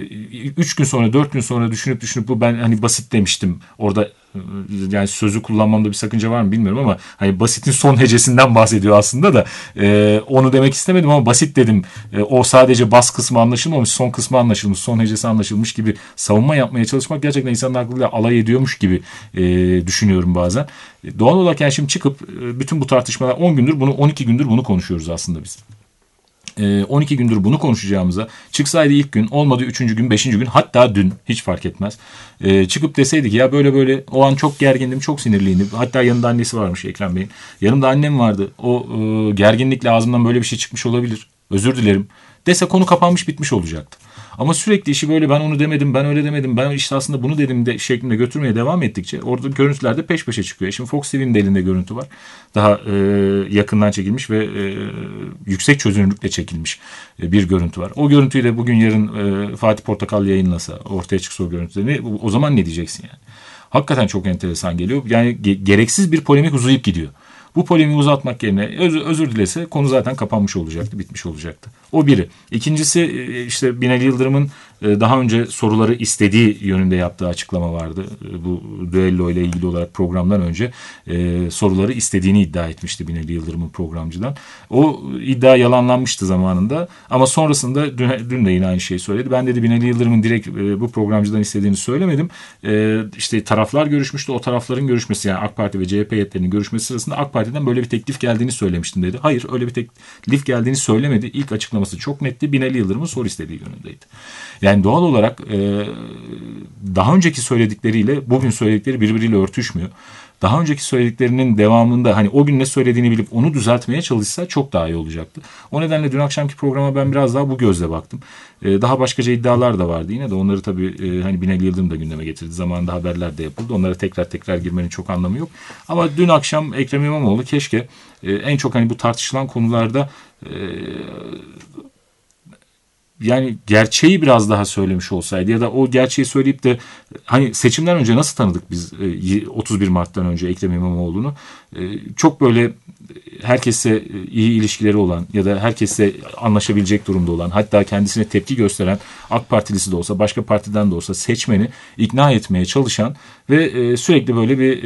üç gün sonra dört gün sonra düşünüp düşünüp bu ben hani basit demiştim orada, yani sözü kullanmamda bir sakınca var mı bilmiyorum ama hani basitin son hecesinden bahsediyor aslında da e, onu demek istemedim ama basit dedim. E, o sadece bas kısmı anlaşılmamış, son kısmı anlaşılmış, son hecesi anlaşılmış gibi savunma yapmaya çalışmak gerçekten insanın aklıyla alay ediyormuş gibi e, düşünüyorum bazen. E, doğal olarak yani şimdi çıkıp e, bütün bu tartışmalar on gündür bunu on iki gündür bunu konuşuyoruz aslında biz. on iki gündür bunu konuşacağımıza çıksaydı ilk gün, olmadı üçüncü gün, beşinci gün, hatta dün, hiç fark etmez. Ee, çıkıp deseydi ki ya böyle böyle o an çok gergindim, çok sinirliydim. Hatta yanında annesi varmış Ekrem Bey'in. Yanımda annem vardı. O e, gerginlikle ağzımdan böyle bir şey çıkmış olabilir. Özür dilerim dese konu kapanmış, bitmiş olacaktı. Ama sürekli işi böyle ben onu demedim, ben öyle demedim, ben işte aslında bunu dedim de şeklinde götürmeye devam ettikçe orada görüntüler de peş peşe çıkıyor. Şimdi Fox T V'nin de elinde görüntü var. Daha e, yakından çekilmiş ve e, yüksek çözünürlükle çekilmiş e, bir görüntü var. O görüntüyü de bugün yarın e, Fatih Portakal yayınlasa, ortaya çıksa o görüntüleri, o zaman ne diyeceksin yani? Hakikaten çok enteresan geliyor. Yani ge- gereksiz bir polemik uzayıp gidiyor. Bu polemiği uzatmak yerine öz, özür dilese konu zaten kapanmış olacaktı, bitmiş olacaktı. O biri. İkincisi işte Binali Yıldırım'ın daha önce soruları istediği yönünde yaptığı açıklama vardı. Bu düello ile ilgili olarak programdan önce soruları istediğini iddia etmişti Binali Yıldırım'ın programcıdan. O iddia yalanlanmıştı zamanında ama sonrasında dün, dün de yine aynı şeyi söyledi. Ben dedi Binali Yıldırım'ın direkt bu programcıdan istediğini söylemedim. İşte taraflar görüşmüştü. O tarafların görüşmesi, yani AK Parti ve C H P heyetlerinin görüşmesi sırasında AK Parti'den böyle bir teklif geldiğini söylemiştim dedi. Hayır, öyle bir teklif geldiğini söylemedi. İlk açıklaması çok netti. Binali Yıldırım'ın soru istediği yönündeydi. Yani doğal olarak e, daha önceki söyledikleriyle bugün söyledikleri birbiriyle örtüşmüyor. Daha önceki söylediklerinin devamında hani o gün ne söylediğini bilip onu düzeltmeye çalışsa çok daha iyi olacaktı. O nedenle dün akşamki programa ben biraz daha bu gözle baktım. Ee, daha başkaca iddialar da vardı yine de, onları tabii e, hani Binali Yıldırım da gündeme getirdi. Zamanında haberler de yapıldı. Onlara tekrar tekrar girmenin çok anlamı yok. Ama dün akşam Ekrem İmamoğlu keşke e, en çok hani bu tartışılan konularda e, yani gerçeği biraz daha söylemiş olsaydı ya da o gerçeği söyleyip de hani seçimden önce nasıl tanıdık biz otuz bir Mart'tan önce Ekrem İmamoğlu'nu, çok böyle herkese iyi ilişkileri olan ya da herkese anlaşabilecek durumda olan, hatta kendisine tepki gösteren AK Partilisi de olsa başka partiden de olsa seçmeni ikna etmeye çalışan ve sürekli böyle bir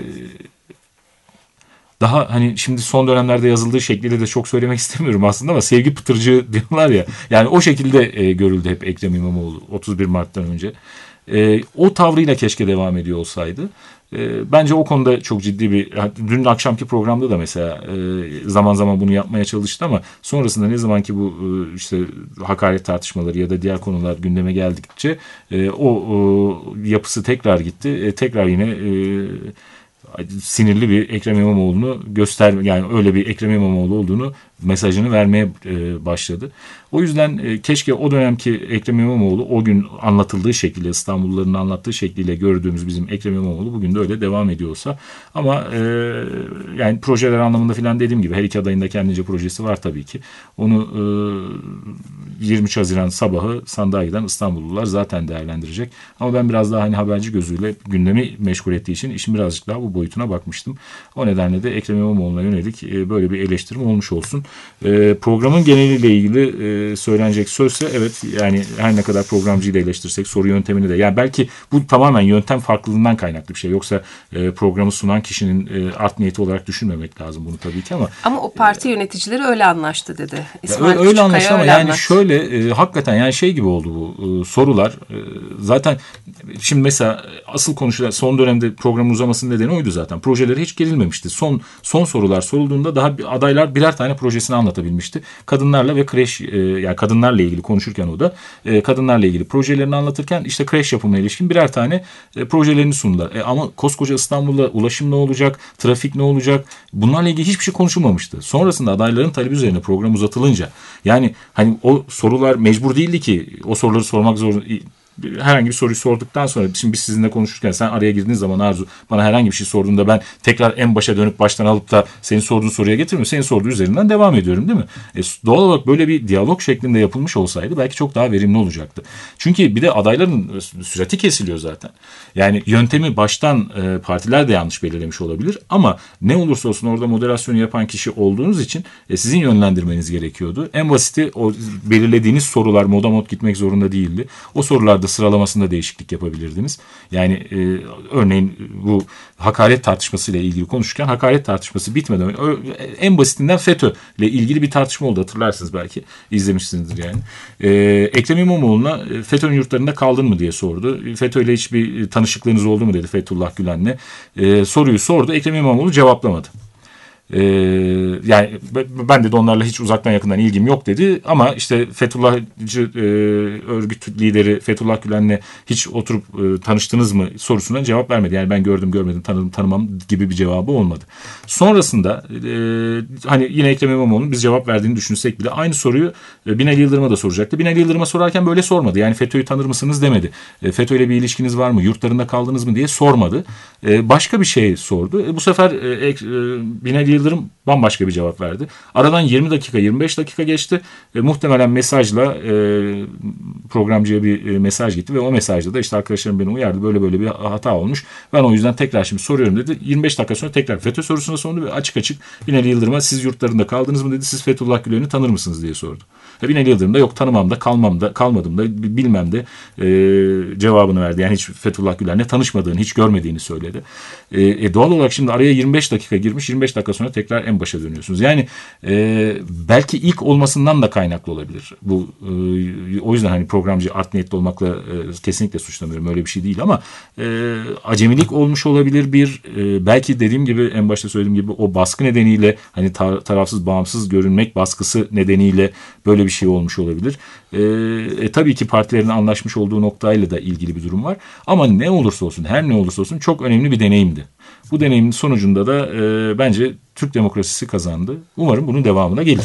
daha hani şimdi son dönemlerde yazıldığı şekliyle de çok söylemek istemiyorum aslında ama sevgi pıtırcı diyorlar ya. Yani o şekilde e, görüldü hep Ekrem İmamoğlu otuz bir Mart'tan önce. E, o tavrıyla keşke devam ediyor olsaydı. E, bence o konuda çok ciddi bir... Dün akşamki programda da mesela e, zaman zaman bunu yapmaya çalıştı ama sonrasında ne zaman ki bu e, işte hakaret tartışmaları ya da diğer konular gündeme geldikçe e, o, o yapısı tekrar gitti. E, tekrar yine... E, sinirli bir Ekrem İmamoğlu'nu göster, yani öyle bir Ekrem İmamoğlu olduğunu mesajını vermeye e, başladı. O yüzden e, keşke o dönemki Ekrem İmamoğlu o gün anlatıldığı şekilde, İstanbulluların anlattığı şekliyle gördüğümüz bizim Ekrem İmamoğlu bugün de öyle devam ediyorsa. Ama e, yani projeler anlamında filan dediğim gibi her iki adayın da kendince projesi var tabii ki. Onu e, yirmi üç Haziran sabahı sandığa giden İstanbullular zaten değerlendirecek. Ama ben biraz daha hani haberci gözüyle gündemi meşgul ettiği için işin birazcık daha bu boyutuna bakmıştım. O nedenle de Ekrem İmamoğlu'na yönelik e, böyle bir eleştirim olmuş olsun. E, programın geneliyle ilgili e, söylenecek sözse evet, yani her ne kadar programcıyı da eleştirsek soru yöntemini de, yani belki bu tamamen yöntem farklılığından kaynaklı bir şey. Yoksa e, programı sunan kişinin e, art niyeti olarak düşünmemek lazım bunu tabii ki ama. Ama o parti e, yöneticileri öyle anlaştı dedi. İsmail öyle, öyle anlaştı ama öyle yani anlaştı. şöyle e, hakikaten yani şey gibi oldu bu e, sorular. E, zaten şimdi mesela asıl konuşulan son dönemde programın uzamasının nedeni oydu zaten. Projeleri hiç girilmemişti. Son son sorular sorulduğunda daha adaylar birer tane proje projesini anlatabilmişti. Kadınlarla ve kreş e, yani kadınlarla ilgili konuşurken o da e, kadınlarla ilgili projelerini anlatırken işte kreş yapımına ilişkin birer tane e, projelerini sundular. E, ama koskoca İstanbul'da ulaşım ne olacak, trafik ne olacak, bunlarla ilgili hiçbir şey konuşulmamıştı. Sonrasında adayların talebi üzerine program uzatılınca, yani hani o sorular mecbur değildi ki o soruları sormak zor. Herhangi bir soruyu sorduktan sonra, şimdi biz sizinle konuşurken sen araya girdiğin zaman Arzu bana herhangi bir şey sorduğunda ben tekrar en başa dönüp baştan alıp da senin sorduğun soruya getirmiyorum. Senin sorduğu üzerinden devam ediyorum, değil mi? E, doğal olarak böyle bir diyalog şeklinde yapılmış olsaydı belki çok daha verimli olacaktı. Çünkü bir de adayların sürati kesiliyor zaten. Yani yöntemi baştan e, partiler de yanlış belirlemiş olabilir ama ne olursa olsun orada moderasyonu yapan kişi olduğunuz için e, sizin yönlendirmeniz gerekiyordu. En basiti o belirlediğiniz sorular moda mod gitmek zorunda değildi. O sorularda sıralamasında değişiklik yapabilirdiniz. Yani e, örneğin bu hakaret tartışmasıyla ilgili konuşurken hakaret tartışması bitmeden en basitinden FETÖ ile ilgili bir tartışma oldu, hatırlarsınız, belki izlemişsinizdir yani. E, Ekrem İmamoğlu'na FETÖ'nün yurtlarında kaldın mı diye sordu. FETÖ ile hiçbir tanışıklığınız oldu mu dedi Fethullah Gülen'le. E, soruyu sordu. Ekrem İmamoğlu cevaplamadı. Ee, yani ben de onlarla hiç uzaktan yakından ilgim yok dedi ama işte Fethullahçı e, örgüt lideri Fethullah Gülen'le hiç oturup e, tanıştınız mı sorusuna cevap vermedi. Yani ben gördüm görmedim tanıdım tanımam gibi bir cevabı olmadı. Sonrasında e, hani yine Ekrem İmamoğlu'nun biz cevap verdiğini düşünsek bile aynı soruyu e, Binali Yıldırım'a da soracaktı. Binali Yıldırım'a sorarken böyle sormadı. Yani FETÖ'yü tanır mısınız demedi. E, FETÖ ile bir ilişkiniz var mı? Yurtlarında kaldınız mı diye sormadı. E, başka bir şey sordu. E, bu sefer e, e, Binali Yıldırım bambaşka bir cevap verdi. Aradan yirmi dakika yirmi beş dakika geçti. E, muhtemelen mesajla e, programcıya bir e, mesaj gitti ve o mesajda da işte arkadaşlarım beni uyardı. Böyle böyle bir hata olmuş. Ben o yüzden tekrar şimdi soruyorum dedi. yirmi beş dakika sonra tekrar FETÖ sorusuna sordu ve açık açık Binali Yıldırım'a siz yurtlarında kaldınız mı dedi. Siz Fethullah Gülen'i tanır mısınız diye sordu. E, Binali Yıldırım da yok tanımam da kalmam da kalmadım da bilmem de e, cevabını verdi. Yani hiç Fethullah Gülen'le tanışmadığını, hiç görmediğini söyledi. E, e, doğal olarak şimdi araya yirmi beş dakika girmiş. yirmi beş dakika sonra tekrar en başa dönüyorsunuz. Yani e, belki ilk olmasından da kaynaklı olabilir. Bu e, o yüzden hani programcı art niyetli olmakla e, kesinlikle suçlamıyorum. Öyle bir şey değil ama e, acemilik olmuş olabilir bir. E, belki dediğim gibi en başta söylediğim gibi o baskı nedeniyle hani tar- tarafsız bağımsız görünmek baskısı nedeniyle böyle bir şey olmuş olabilir. E, e, tabii ki partilerin anlaşmış olduğu noktayla da ilgili bir durum var. Ama ne olursa olsun, her ne olursa olsun çok önemli bir deneyimdi. Bu deneyimin sonucunda da e, bence Türk demokrasisi kazandı. Umarım bunun devamına gelir.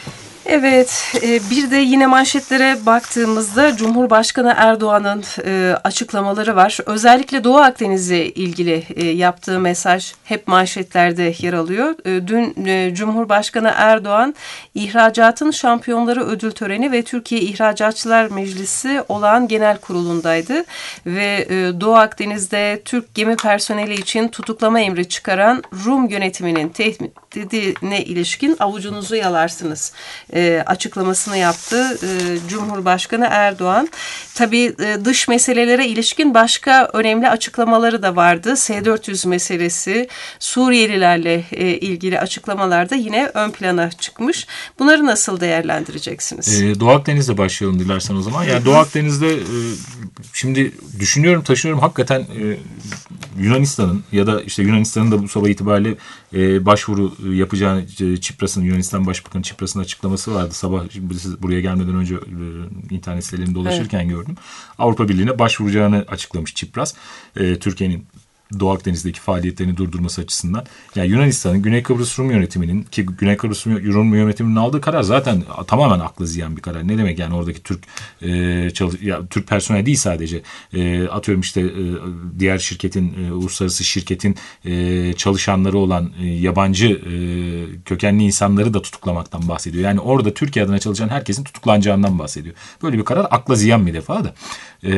Evet, bir de yine manşetlere baktığımızda Cumhurbaşkanı Erdoğan'ın açıklamaları var. Özellikle Doğu Akdeniz'le ilgili yaptığı mesaj hep manşetlerde yer alıyor. Dün Cumhurbaşkanı Erdoğan İhracatın Şampiyonları Ödül Töreni ve Türkiye İhracatçılar Meclisi olağan genel kurulundaydı. Ve Doğu Akdeniz'de Türk gemi personeli için tutuklama emri çıkaran Rum yönetiminin tehdidine ilişkin avucunuzu yalarsınız E, açıklamasını yaptı e, Cumhurbaşkanı Erdoğan. Tabii e, dış meselelere ilişkin başka önemli açıklamaları da vardı. S dört yüz meselesi, Suriyelilerle e, ilgili açıklamalar da yine ön plana çıkmış. Bunları nasıl değerlendireceksiniz? Ee, Doğu Akdeniz'de başlayalım dilersen o zaman. Yani Doğu Akdeniz'de e, şimdi düşünüyorum, taşıyorum hakikaten e, Yunanistan'ın ya da işte Yunanistan'ın da bu sabah itibariyle e, başvuru yapacağını e, Çipras'ın, Yunanistan Başbakanı Çipras'ın açıklaması vardı. Sabah buraya gelmeden önce e, internet sitelerinde dolaşırken evet. gördüm. Avrupa Birliği'ne başvuracağını açıklamış Çipras. E, Türkiye'nin Doğu Akdeniz'deki faaliyetlerini durdurması açısından. Yani Yunanistan'ın Güney Kıbrıs Rum yönetiminin ki Güney Kıbrıs Rum yönetiminin aldığı karar zaten tamamen aklı ziyan bir karar. Ne demek yani oradaki Türk e, çalış, ya, Türk personel değil sadece e, atıyorum işte e, diğer şirketin e, uluslararası şirketin e, çalışanları olan e, yabancı e, kökenli insanları da tutuklamaktan bahsediyor. Yani orada Türkiye adına çalışan herkesin tutuklanacağından bahsediyor. Böyle bir karar akla ziyan bir defa da. E,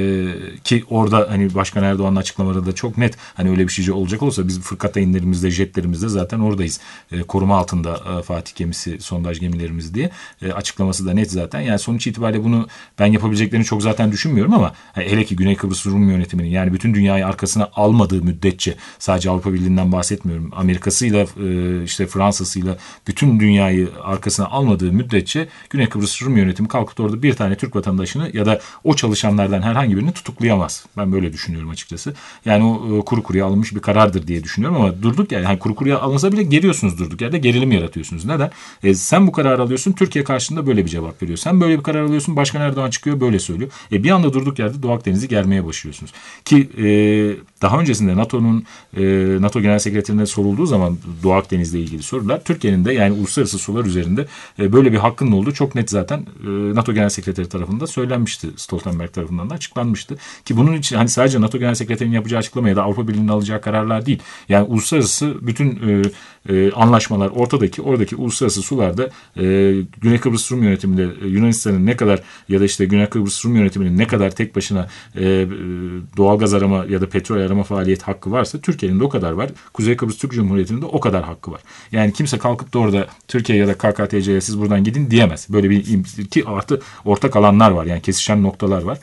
ki orada hani Başkan Erdoğan'ın açıklamaları da çok net. Hani öyle bir şey olacak olsa biz fırkateyinlerimizde, jetlerimizde zaten oradayız. E, koruma altında e, Fatih gemisi, sondaj gemilerimiz diye. E, açıklaması da net zaten. Yani sonuç itibariyle bunu ben yapabileceklerini çok zaten düşünmüyorum ama hele ki Güney Kıbrıs Rum yönetiminin yani bütün dünyayı arkasına almadığı müddetçe sadece Avrupa Birliği'nden bahsetmiyorum. Amerika'sıyla e, işte Fransa'sıyla bütün dünyayı arkasına almadığı müddetçe Güney Kıbrıs Rum yönetimi kalkıp orada bir tane Türk vatandaşını ya da o çalışan bakanlardan herhangi birini tutuklayamaz. Ben böyle düşünüyorum açıkçası. Yani o e, kuru kuruya alınmış bir karardır diye düşünüyorum ama durduk yerde, yani kuru kuruya alınsa bile geriyorsunuz durduk yerde, gerilim yaratıyorsunuz. Neden? E, sen bu kararı alıyorsun, Türkiye karşında böyle bir cevap veriyor. Sen böyle bir karar alıyorsun, Başkan Erdoğan çıkıyor böyle söylüyor. E, bir anda durduk yerde Doğu Akdeniz'i germeye başlıyorsunuz. Ki e, daha öncesinde NATO'nun e, NATO Genel Sekreterine sorulduğu zaman Doğu Akdeniz'le ilgili sorular, Türkiye'nin de yani uluslararası sular üzerinde e, böyle bir hakkının olduğu çok net zaten e, NATO Genel Sekreteri tarafından söylenmişti. Stoltenberg tarafından da açıklanmıştı. Ki bunun için hani sadece NATO Genel Sekreterinin yapacağı açıklama ya da Avrupa Birliği'nin alacağı kararlar değil. Yani uluslararası bütün e, e, anlaşmalar ortadaki, oradaki uluslararası sularda e, Güney Kıbrıs Rum yönetiminde e, Yunanistan'ın ne kadar ya da işte Güney Kıbrıs Rum yönetiminin ne kadar tek başına e, doğalgaz arama ya da petrol arama faaliyet hakkı varsa Türkiye'nin de o kadar var. Kuzey Kıbrıs Türk Cumhuriyeti'nin de o kadar hakkı var. Yani kimse kalkıp da orada Türkiye ya da K K T C'ye siz buradan gidin diyemez. Böyle bir ki artı ortak alanlar var. Yani kesişen noktalar var.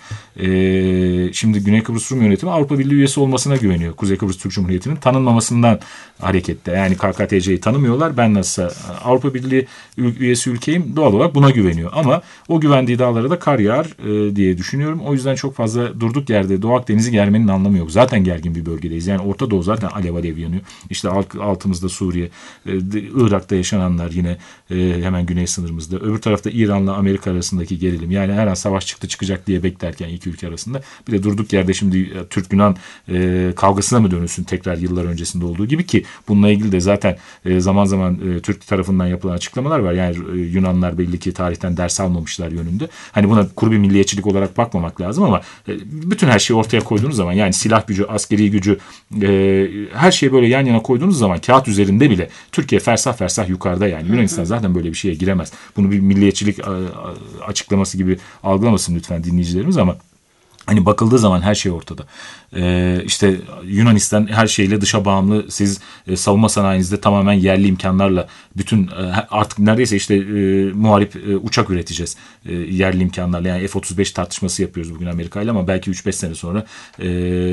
Ee, şimdi Güney Kıbrıs Rum Yönetimi Avrupa Birliği üyesi olmasına güveniyor. Kuzey Kıbrıs Türk Cumhuriyeti'nin tanınmamasından harekette. Yani K K T C'yi tanımıyorlar. Ben nasıl Avrupa Birliği üyesi ülkeyim, doğal olarak buna güveniyor. Ama o güvendiği dağlara da kar yağar e, diye düşünüyorum. O yüzden çok fazla durduk yerde Doğu Akdeniz'i germenin anlamı yok. Zaten gergin bir bölgedeyiz. Yani Orta Doğu zaten alev alev yanıyor. İşte altımızda Suriye, e, Irak'ta yaşananlar yine e, hemen güney sınırımızda. Öbür tarafta İran'la Amerika arasındaki gerilim. Yani her an savaş çıktı çıkacak diye beklerken iki ülke arasında. Bir de durduk yerde şimdi Türk-Yunan e, kavgasına mı dönülsün tekrar yıllar öncesinde olduğu gibi, ki bununla ilgili de zaten e, zaman zaman e, Türk tarafından yapılan açıklamalar var. Yani e, Yunanlar belli ki tarihten ders almamışlar yönünde. Hani buna kuru bir milliyetçilik olarak bakmamak lazım ama e, bütün her şeyi ortaya koyduğunuz zaman, yani silah gücü, askeri gücü, e, her şeyi böyle yan yana koyduğunuz zaman kağıt üzerinde bile Türkiye fersah fersah yukarıda yani. Yunanistan zaten böyle bir şeye giremez. Bunu bir milliyetçilik açıklaması gibi algılamasın lütfen dinleyicilerimiz ama hani bakıldığı zaman her şey ortada. Ee, işte Yunanistan her şeyle dışa bağımlı. Siz e, savunma sanayinizde tamamen yerli imkanlarla bütün e, artık neredeyse işte e, muharip e, uçak üreteceğiz. E, yerli imkanlarla. Yani F otuz beş tartışması yapıyoruz bugün Amerika ile ama belki üç beş sene sonra e,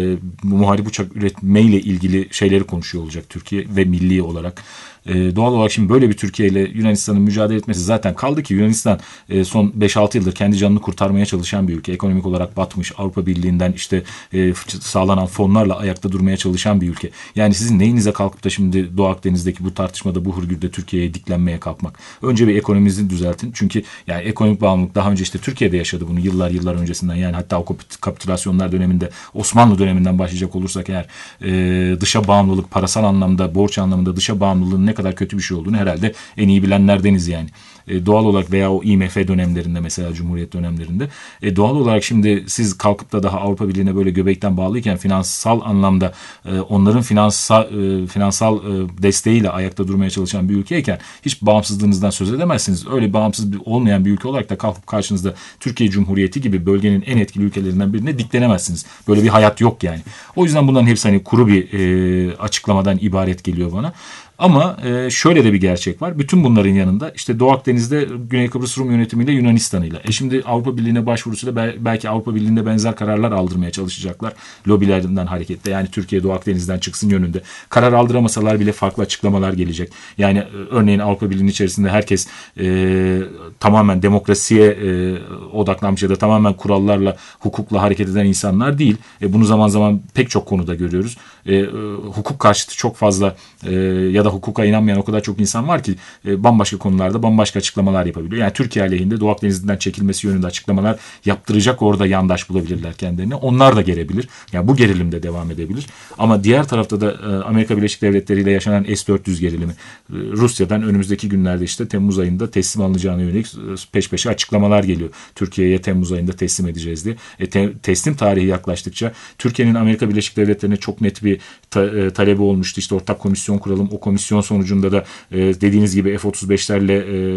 muharip uçak üretmeyle ilgili şeyleri konuşuyor olacak Türkiye ve milli olarak. E, doğal olarak şimdi böyle bir Türkiye ile Yunanistan'ın mücadele etmesi, zaten kaldı ki Yunanistan e, son beş altı yıldır kendi canını kurtarmaya çalışan bir ülke. Ekonomik olarak batmış, Avrupa Birliği'nden işte e, sağlanan fonlarla ayakta durmaya çalışan bir ülke. Yani sizin neyinize kalkıp da şimdi Doğu Akdeniz'deki bu tartışmada bu hırgürde Türkiye'ye diklenmeye kalkmak. Önce bir ekonominizi düzeltin. Çünkü yani ekonomik bağımlılık daha önce işte Türkiye'de yaşadı bunu yıllar yıllar öncesinden. Yani hatta o kapitülasyonlar döneminde, Osmanlı döneminden başlayacak olursak eğer e, dışa bağımlılık, parasal anlamda, borç anlamında dışa bağımlılığın ne kadar kötü bir şey olduğunu herhalde en iyi bilenlerdeniz yani. E, doğal olarak veya o I M F dönemlerinde mesela Cumhuriyet dönemlerinde e, doğal olarak şimdi siz kalkıp da daha Avrupa Birliği'ne böyle göbekten bağlıyken finansal anlamda e, onların finansal e, finansal e, desteğiyle ayakta durmaya çalışan bir ülkeyken hiç bağımsızlığınızdan söz edemezsiniz. Öyle bağımsız bir, olmayan bir ülke olarak da kalkıp karşınızda Türkiye Cumhuriyeti gibi bölgenin en etkili ülkelerinden birine diklenemezsiniz. Böyle bir hayat yok yani. O yüzden bunların hepsi hani kuru bir e, açıklamadan ibaret geliyor bana. Ama e, şöyle de bir gerçek var. Bütün bunların yanında işte Doğu Akdeniz'de Güney Kıbrıs Rum yönetimiyle Yunanistan'ıyla. E şimdi Avrupa Birliği'ne başvurusuyla belki Avrupa Birliği'nde benzer kararlar aldırmaya çalışacaklar. Lobilerinden hareketle. Yani Türkiye Doğu Akdeniz'den çıksın yönünde. Karar aldıramasalar bile farklı açıklamalar gelecek. Yani e, örneğin Avrupa Birliği'nin içerisinde herkes e, tamamen demokrasiye e, odaklanmış ya da tamamen kurallarla, hukukla hareket eden insanlar değil. E, bunu zaman zaman pek çok konuda görüyoruz. E, e, hukuk karşıtı çok fazla e, ya da hukuka inanmayan o kadar çok insan var ki e, bambaşka konularda bambaşka açıklamalar yapabiliyor. Yani Türkiye aleyhinde Doğu Akdeniz'den çekilmesi yönünde açıklamalar yaptıracak, orada yandaş bulabilirler kendilerini. Onlar da gelebilir. Yani bu gerilim de devam edebilir. Ama diğer tarafta da e, Amerika Birleşik Devletleri ile yaşanan S dört yüz gerilimi. E, Rusya'dan önümüzdeki günlerde işte Temmuz ayında teslim alınacağına yönelik peş peşe açıklamalar geliyor. Türkiye'ye Temmuz ayında teslim edeceğiz diye. E, te, teslim tarihi yaklaştıkça Türkiye'nin Amerika Birleşik Devletleri'ne çok net bir ta, e, talebi olmuştu. İşte ortak komisyon kuralım. O komisyon sonucunda da e, dediğiniz gibi F otuz beşlerle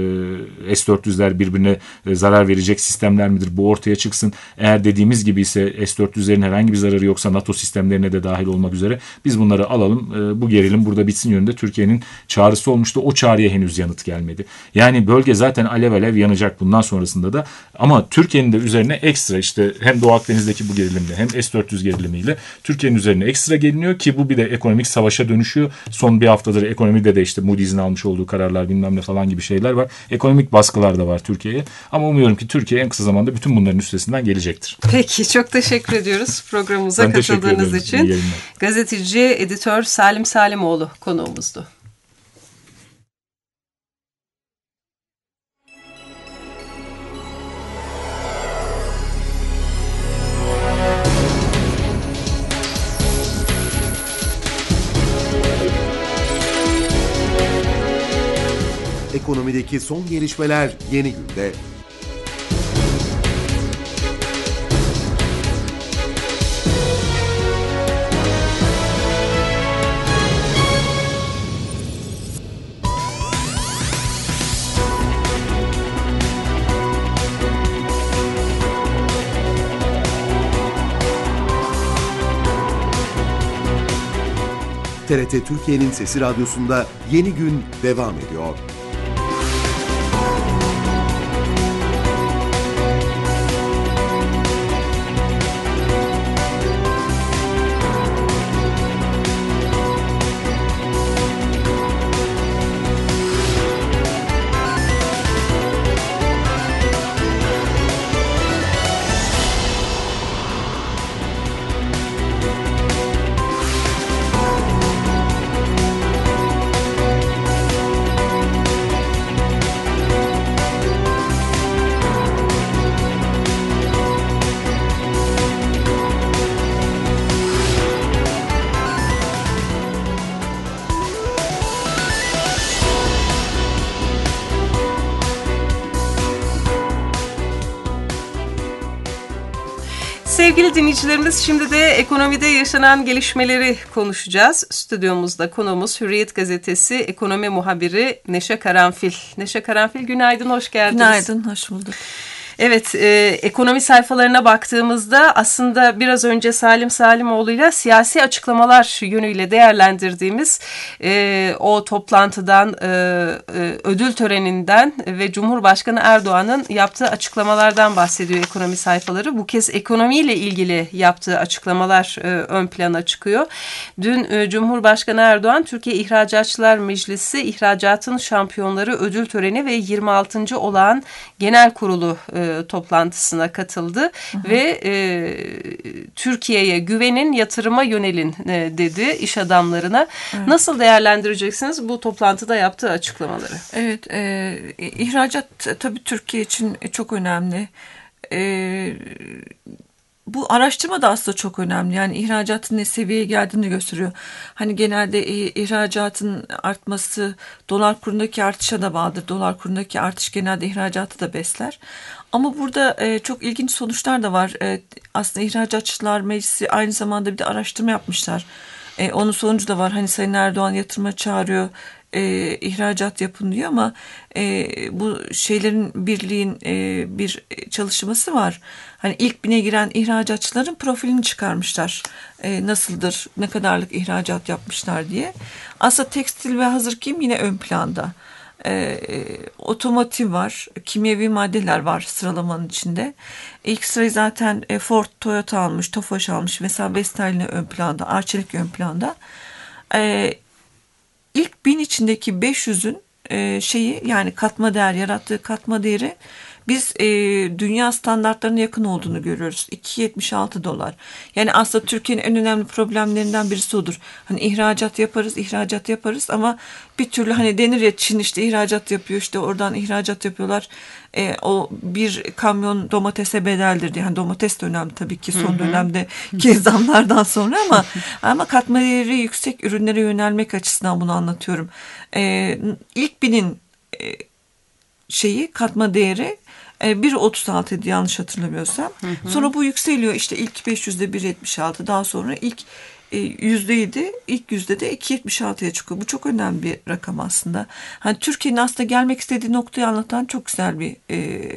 e, S dört yüzler birbirine e, zarar verecek sistemler midir? Bu ortaya çıksın. Eğer dediğimiz gibi ise S dört yüzlerin herhangi bir zararı yoksa NATO sistemlerine de dahil olmak üzere biz bunları alalım. E, bu gerilim burada bitsin yönünde Türkiye'nin çağrısı olmuştu. O çağrıya henüz yanıt gelmedi. Yani bölge zaten alev alev yanacak bundan sonrasında da. Ama Türkiye'nin de üzerine ekstra işte hem Doğu Akdeniz'deki bu gerilimle hem S dört yüz gerilimiyle Türkiye'nin üzerine ekstra geliniyor ki bu bir de ekonomik savaşa dönüşüyor. Son bir haftadır ekonomide de işte Moody's'in almış olduğu kararlar bilmem ne falan gibi şeyler var. Ekonomik baskılar da var Türkiye'ye. Ama umuyorum ki Türkiye en kısa zamanda bütün bunların üstesinden gelecektir. Peki, çok teşekkür ediyoruz programımıza ben katıldığınız için. Gazeteci, editör Salim Salimoğlu konuğumuzdu. Ekonomideki son gelişmeler Yeni Gün'de. T R T Türkiye'nin Sesi Radyosu'nda Yeni Gün devam ediyor. Sevgili dinleyicilerimiz, şimdi de ekonomide yaşanan gelişmeleri konuşacağız. Stüdyomuzda konuğumuz Hürriyet Gazetesi ekonomi muhabiri Neşe Karanfil. Neşe Karanfil, günaydın, hoş geldiniz. Günaydın, hoş bulduk. Evet, e, ekonomi sayfalarına baktığımızda aslında biraz önce Salim Salimoğlu'yla siyasi açıklamalar yönüyle değerlendirdiğimiz e, o toplantıdan, e, e, ödül töreninden ve Cumhurbaşkanı Erdoğan'ın yaptığı açıklamalardan bahsediyor ekonomi sayfaları. Bu kez ekonomiyle ilgili yaptığı açıklamalar e, ön plana çıkıyor. Dün e, Cumhurbaşkanı Erdoğan, Türkiye İhracatçılar Meclisi İhracatın Şampiyonları ödül töreni ve yirmi altıncı olağan genel kurulu e, toplantısına katıldı. Hı hı. Ve e, Türkiye'ye güvenin, yatırıma yönelin e, dedi iş adamlarına. Evet. Nasıl değerlendireceksiniz bu toplantıda yaptığı açıklamaları? Evet, e, ihracat tabii Türkiye için çok önemli. E, Bu araştırma da aslında çok önemli. Yani ihracatın ne seviyeye geldiğini gösteriyor. Hani genelde ihracatın artması dolar kurundaki artışa da bağlıdır. Dolar kurundaki artış genelde ihracatı da besler. Ama burada e, çok ilginç sonuçlar da var. E, aslında İhracatçılar Meclisi aynı zamanda bir de araştırma yapmışlar. E, onun sonucu da var. Hani Sayın Erdoğan yatırıma çağırıyor. E, ihracat yapın diyor ama e, bu şeylerin birliğin e, bir çalışması var. Hani ilk bine giren ihracatçıların profilini çıkarmışlar. E, nasıldır, ne kadarlık ihracat yapmışlar diye. Aslında tekstil ve hazır giyim yine ön planda. E, otomotiv var, kimyevi maddeler var sıralamanın içinde. İlk sırayı zaten e, Ford, Toyota almış, Tofaş almış. Mesela Vestel'in ön planda, Arçelik ön planda. E, İlk bin içindeki beş yüzün e, şeyi, yani katma değer, yarattığı katma değeri biz e, dünya standartlarına yakın olduğunu görüyoruz. iki virgül yetmiş altı dolar. Yani aslında Türkiye'nin en önemli problemlerinden birisi odur. Hani ihracat yaparız, ihracat yaparız ama bir türlü hani denir ya, Çin işte ihracat yapıyor, işte oradan ihracat yapıyorlar. E, o bir kamyon domatese bedeldir diye. Yani domates de önemli tabii ki son dönemde zamlardan sonra ama ama katma değeri yüksek ürünlere yönelmek açısından bunu anlatıyorum. E, ilk binin e, şeyi, katma değeri bir virgül otuz altı yanlış hatırlamıyorsam. Hı hı. Sonra bu yükseliyor. İşte ilk beş yüzde bir virgül yetmiş altı, daha sonra ilk yüzdeydi. İlk yüzde de iki virgül yetmiş altıya çıkıyor. Bu çok önemli bir rakam aslında. Hani Türkiye'nin aslında gelmek istediği noktayı anlatan çok güzel bir e,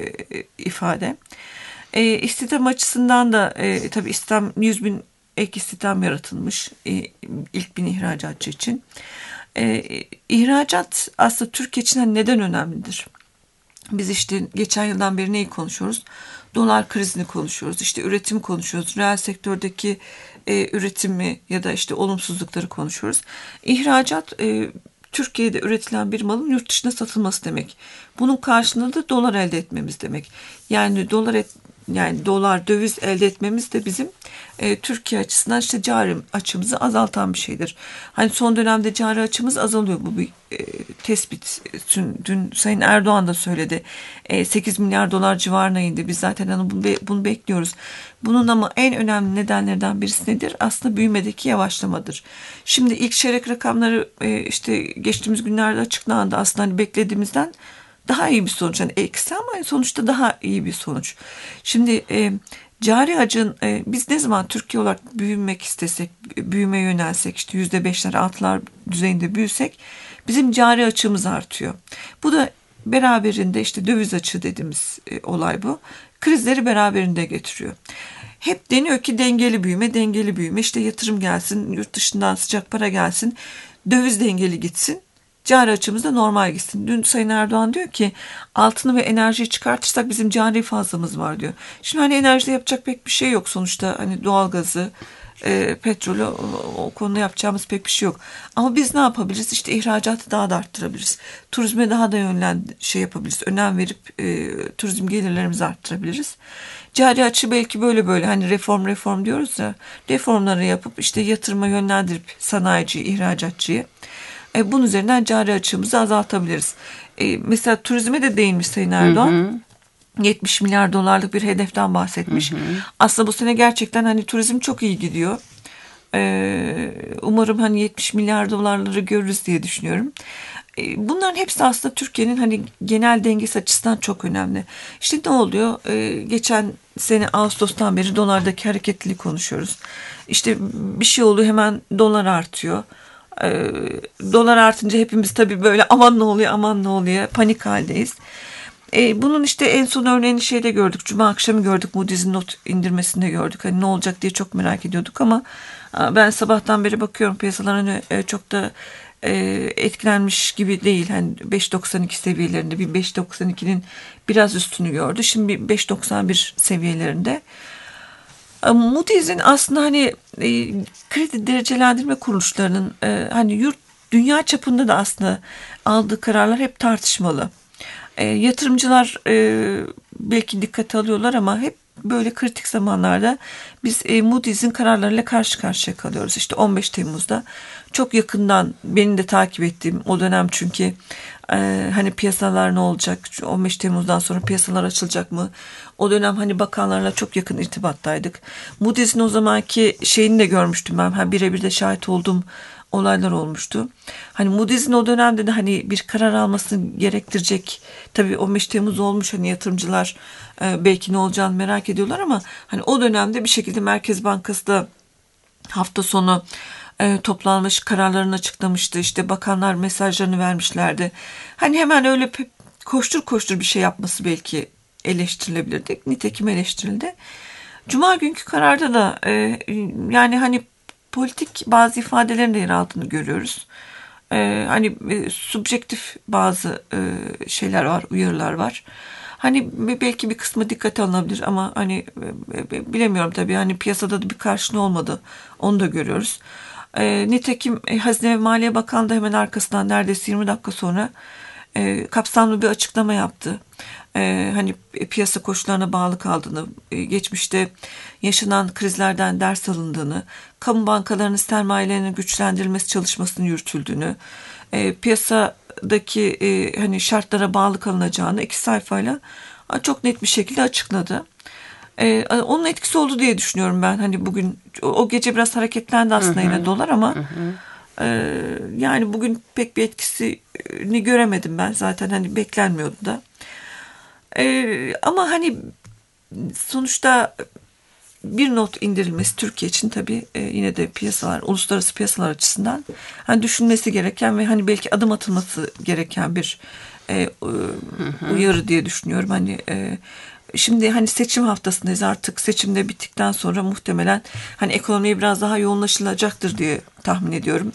ifade. E, istihdam açısından da e, tabii istihdam, yüz bin ek istihdam yaratılmış e, ilk bin ihracatçı için. E, ihracat aslında Türkiye için neden önemlidir? Biz işte geçen yıldan beri neyi konuşuyoruz? Dolar krizini konuşuyoruz. İşte üretim konuşuyoruz. Reel sektördeki e, üretimi ya da işte olumsuzlukları konuşuyoruz. İhracat e, Türkiye'de üretilen bir malın yurt dışına satılması demek. Bunun karşılığında da dolar elde etmemiz demek. Yani dolar et, yani dolar döviz elde etmemiz de bizim e, Türkiye açısından işte cari açımızı azaltan bir şeydir. Hani son dönemde cari açımız azalıyor, bu bir e, tespit. Dün, dün Sayın Erdoğan da söyledi. E, sekiz milyar dolar civarına indi. Biz zaten hani bunu, bunu bekliyoruz. Bunun ama en önemli nedenlerden birisi nedir? Aslında büyümedeki yavaşlamadır. Şimdi ilk çeyrek rakamları e, işte geçtiğimiz günlerde açıklandı. Aslında hani beklediğimizden daha iyi bir sonuç. Yani eksi ama sonuçta daha iyi bir sonuç. Şimdi e, cari açın e, biz ne zaman Türkiye olarak büyümek istesek, büyümeye yönelsek, işte yüzde beşler altılar düzeyinde büyüsek bizim cari açığımız artıyor. Bu da beraberinde işte döviz açığı dediğimiz e, olay bu. Krizleri beraberinde getiriyor. Hep deniyor ki dengeli büyüme, dengeli büyüme. İşte yatırım gelsin, yurt dışından sıcak para gelsin, döviz dengeli gitsin. Cari açımız da normal gitsin. Dün Sayın Erdoğan diyor ki altını ve enerjiyi çıkartırsak bizim cari fazlamız var diyor. Şimdi hani enerjide yapacak pek bir şey yok sonuçta, hani doğalgazı, e, petrolü o, o konuda yapacağımız pek bir şey yok. Ama biz ne yapabiliriz? İşte ihracatı daha da arttırabiliriz. Turizme daha da yönlen şey yapabiliriz. Önem verip e, turizm gelirlerimizi arttırabiliriz. Cari açı belki böyle böyle hani reform reform diyoruz ya, reformları yapıp işte yatırıma yönlendirip sanayiciyi, ihracatçıyı, E, bunun üzerinden cari açığımızı azaltabiliriz. E, mesela turizme de değinmiş Sayın Erdoğan. Hı hı. yetmiş milyar dolarlık bir hedeften bahsetmiş. Hı hı. Aslında bu sene gerçekten hani turizm çok iyi gidiyor. E, umarım hani yetmiş milyar dolarları görürüz diye düşünüyorum. E, bunların hepsi aslında Türkiye'nin hani genel dengesi açısından çok önemli. İşte ne oluyor? E, geçen sene Ağustos'tan beri dolardaki hareketliliği konuşuyoruz. İşte bir şey oluyor, hemen dolar artıyor. E, dolar artınca hepimiz tabii böyle aman ne oluyor aman ne oluyor panik haldeyiz. E, bunun işte en son örneğini şeyde gördük. Cuma akşamı gördük. Moody's'in not indirmesinde gördük. Hani ne olacak diye çok merak ediyorduk ama ben sabahtan beri bakıyorum piyasalar hani çok da e, etkilenmiş gibi değil. Hani beş doksan iki seviyelerinde, bir beş doksan ikinin biraz üstünü gördü. Şimdi beş doksan bir seviyelerinde. Moody's'in aslında hani e, kredi derecelendirme kuruluşlarının e, hani yurt dünya çapında da aslında aldığı kararlar hep tartışmalı. E, yatırımcılar e, belki dikkate alıyorlar ama hep böyle kritik zamanlarda biz e, Moody's'in kararlarıyla karşı karşıya kalıyoruz. İşte on beş Temmuz'da çok yakından benim de takip ettiğim o dönem, çünkü e, hani piyasalar ne olacak, on beş Temmuz'dan sonra piyasalar açılacak mı? O dönem hani bakanlarla çok yakın irtibattaydık. Moody's'in o zamanki şeyini de görmüştüm ben. Ha, birebir de şahit olduğum olaylar olmuştu. Hani Moody's'in o dönemde de hani bir karar almasını gerektirecek. Tabii on beş Temmuz olmuş, hani yatırımcılar e, belki ne olacağını merak ediyorlar ama hani o dönemde bir şekilde Merkez Bankası da hafta sonu e, toplanmış kararlarını açıklamıştı. İşte bakanlar mesajlarını vermişlerdi. Hani hemen öyle koştur koştur bir şey yapması belki eleştirilebilirdi. Nitekim eleştirildi. Cuma günkü kararda da e, yani hani politik bazı ifadelerin de yer altını görüyoruz. Ee, hani e, subjektif bazı e, şeyler var, uyarılar var. Hani belki bir kısmı dikkate alınabilir ama hani e, bilemiyorum tabii. Hani piyasada da bir karşılığı olmadı. Onu da görüyoruz. E, nitekim e, Hazine ve Maliye Bakanı da hemen arkasından neredeyse yirmi dakika sonra e, kapsamlı bir açıklama yaptı. Ee, hani piyasa koşullarına bağlı kaldığını, geçmişte yaşanan krizlerden ders alındığını, kamu bankalarının sermayelerinin güçlendirilmesi çalışmasının yürütüldüğünü, e, piyasadaki e, hani şartlara bağlı kalınacağını iki sayfayla çok net bir şekilde açıkladı. E, onun etkisi oldu diye düşünüyorum ben. Hani bugün o gece biraz hareketlendi aslında, hı hı, yine dolar ama hı hı. E, yani bugün pek bir etkisini göremedim ben, zaten hani beklenmiyordu da. Ee, ama hani sonuçta bir not indirilmesi Türkiye için tabii e, yine de piyasalar, uluslararası piyasalar açısından hani düşünmesi gereken ve hani belki adım atılması gereken bir e, uyarı diye düşünüyorum. Hani e, şimdi hani seçim haftasındayız, artık seçimde bittikten sonra muhtemelen hani ekonomiye biraz daha yoğunlaşılacaktır diye tahmin ediyorum.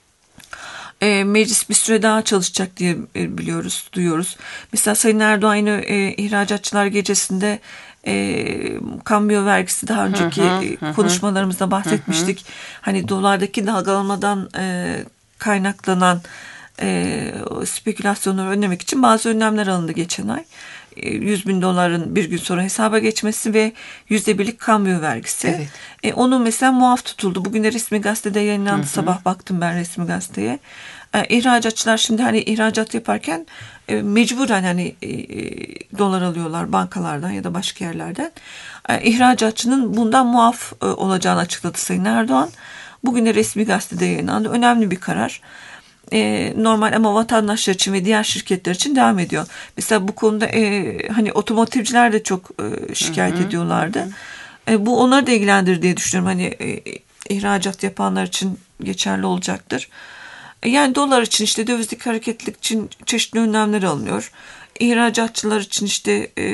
E, meclis bir süre daha çalışacak diye e, biliyoruz, duyuyoruz. Mesela Sayın Erdoğan yine e, ihracatçılar gecesinde e, kambiyo vergisi, daha önceki hı hı, konuşmalarımızda bahsetmiştik. Hı hı. Hani dolardaki dalgalanmadan e, kaynaklanan e, spekülasyonları önlemek için bazı önlemler alındı geçen ay. yüz bin doların bir gün sonra hesaba geçmesi ve yüzde birlik kambiyo vergisi. Evet. E, onun mesela muaf tutuldu. Bugün de resmi gazetede yayınlandı. Hı hı. Sabah baktım ben resmi gazeteye. E, ihracatçılar şimdi hani ihracat yaparken e, mecburen hani e, dolar alıyorlar bankalardan ya da başka yerlerden. E, ihracatçının bundan muaf e, olacağını açıkladı Sayın Erdoğan. Bugün de resmi gazetede yayınlandı. Önemli bir karar. E, normal ama vatandaşlar için ve diğer şirketler için devam ediyor. Mesela bu konuda e, hani otomotivciler de çok e, şikayet hı hı. ediyorlardı. Hı hı. E, bu onları da ilgilendirir diye düşünüyorum. Hani e, ihracat yapanlar için geçerli olacaktır. E, yani dolar için işte dövizdeki hareketlilik için çeşitli önlemler alınıyor. İhracatçılar için işte e,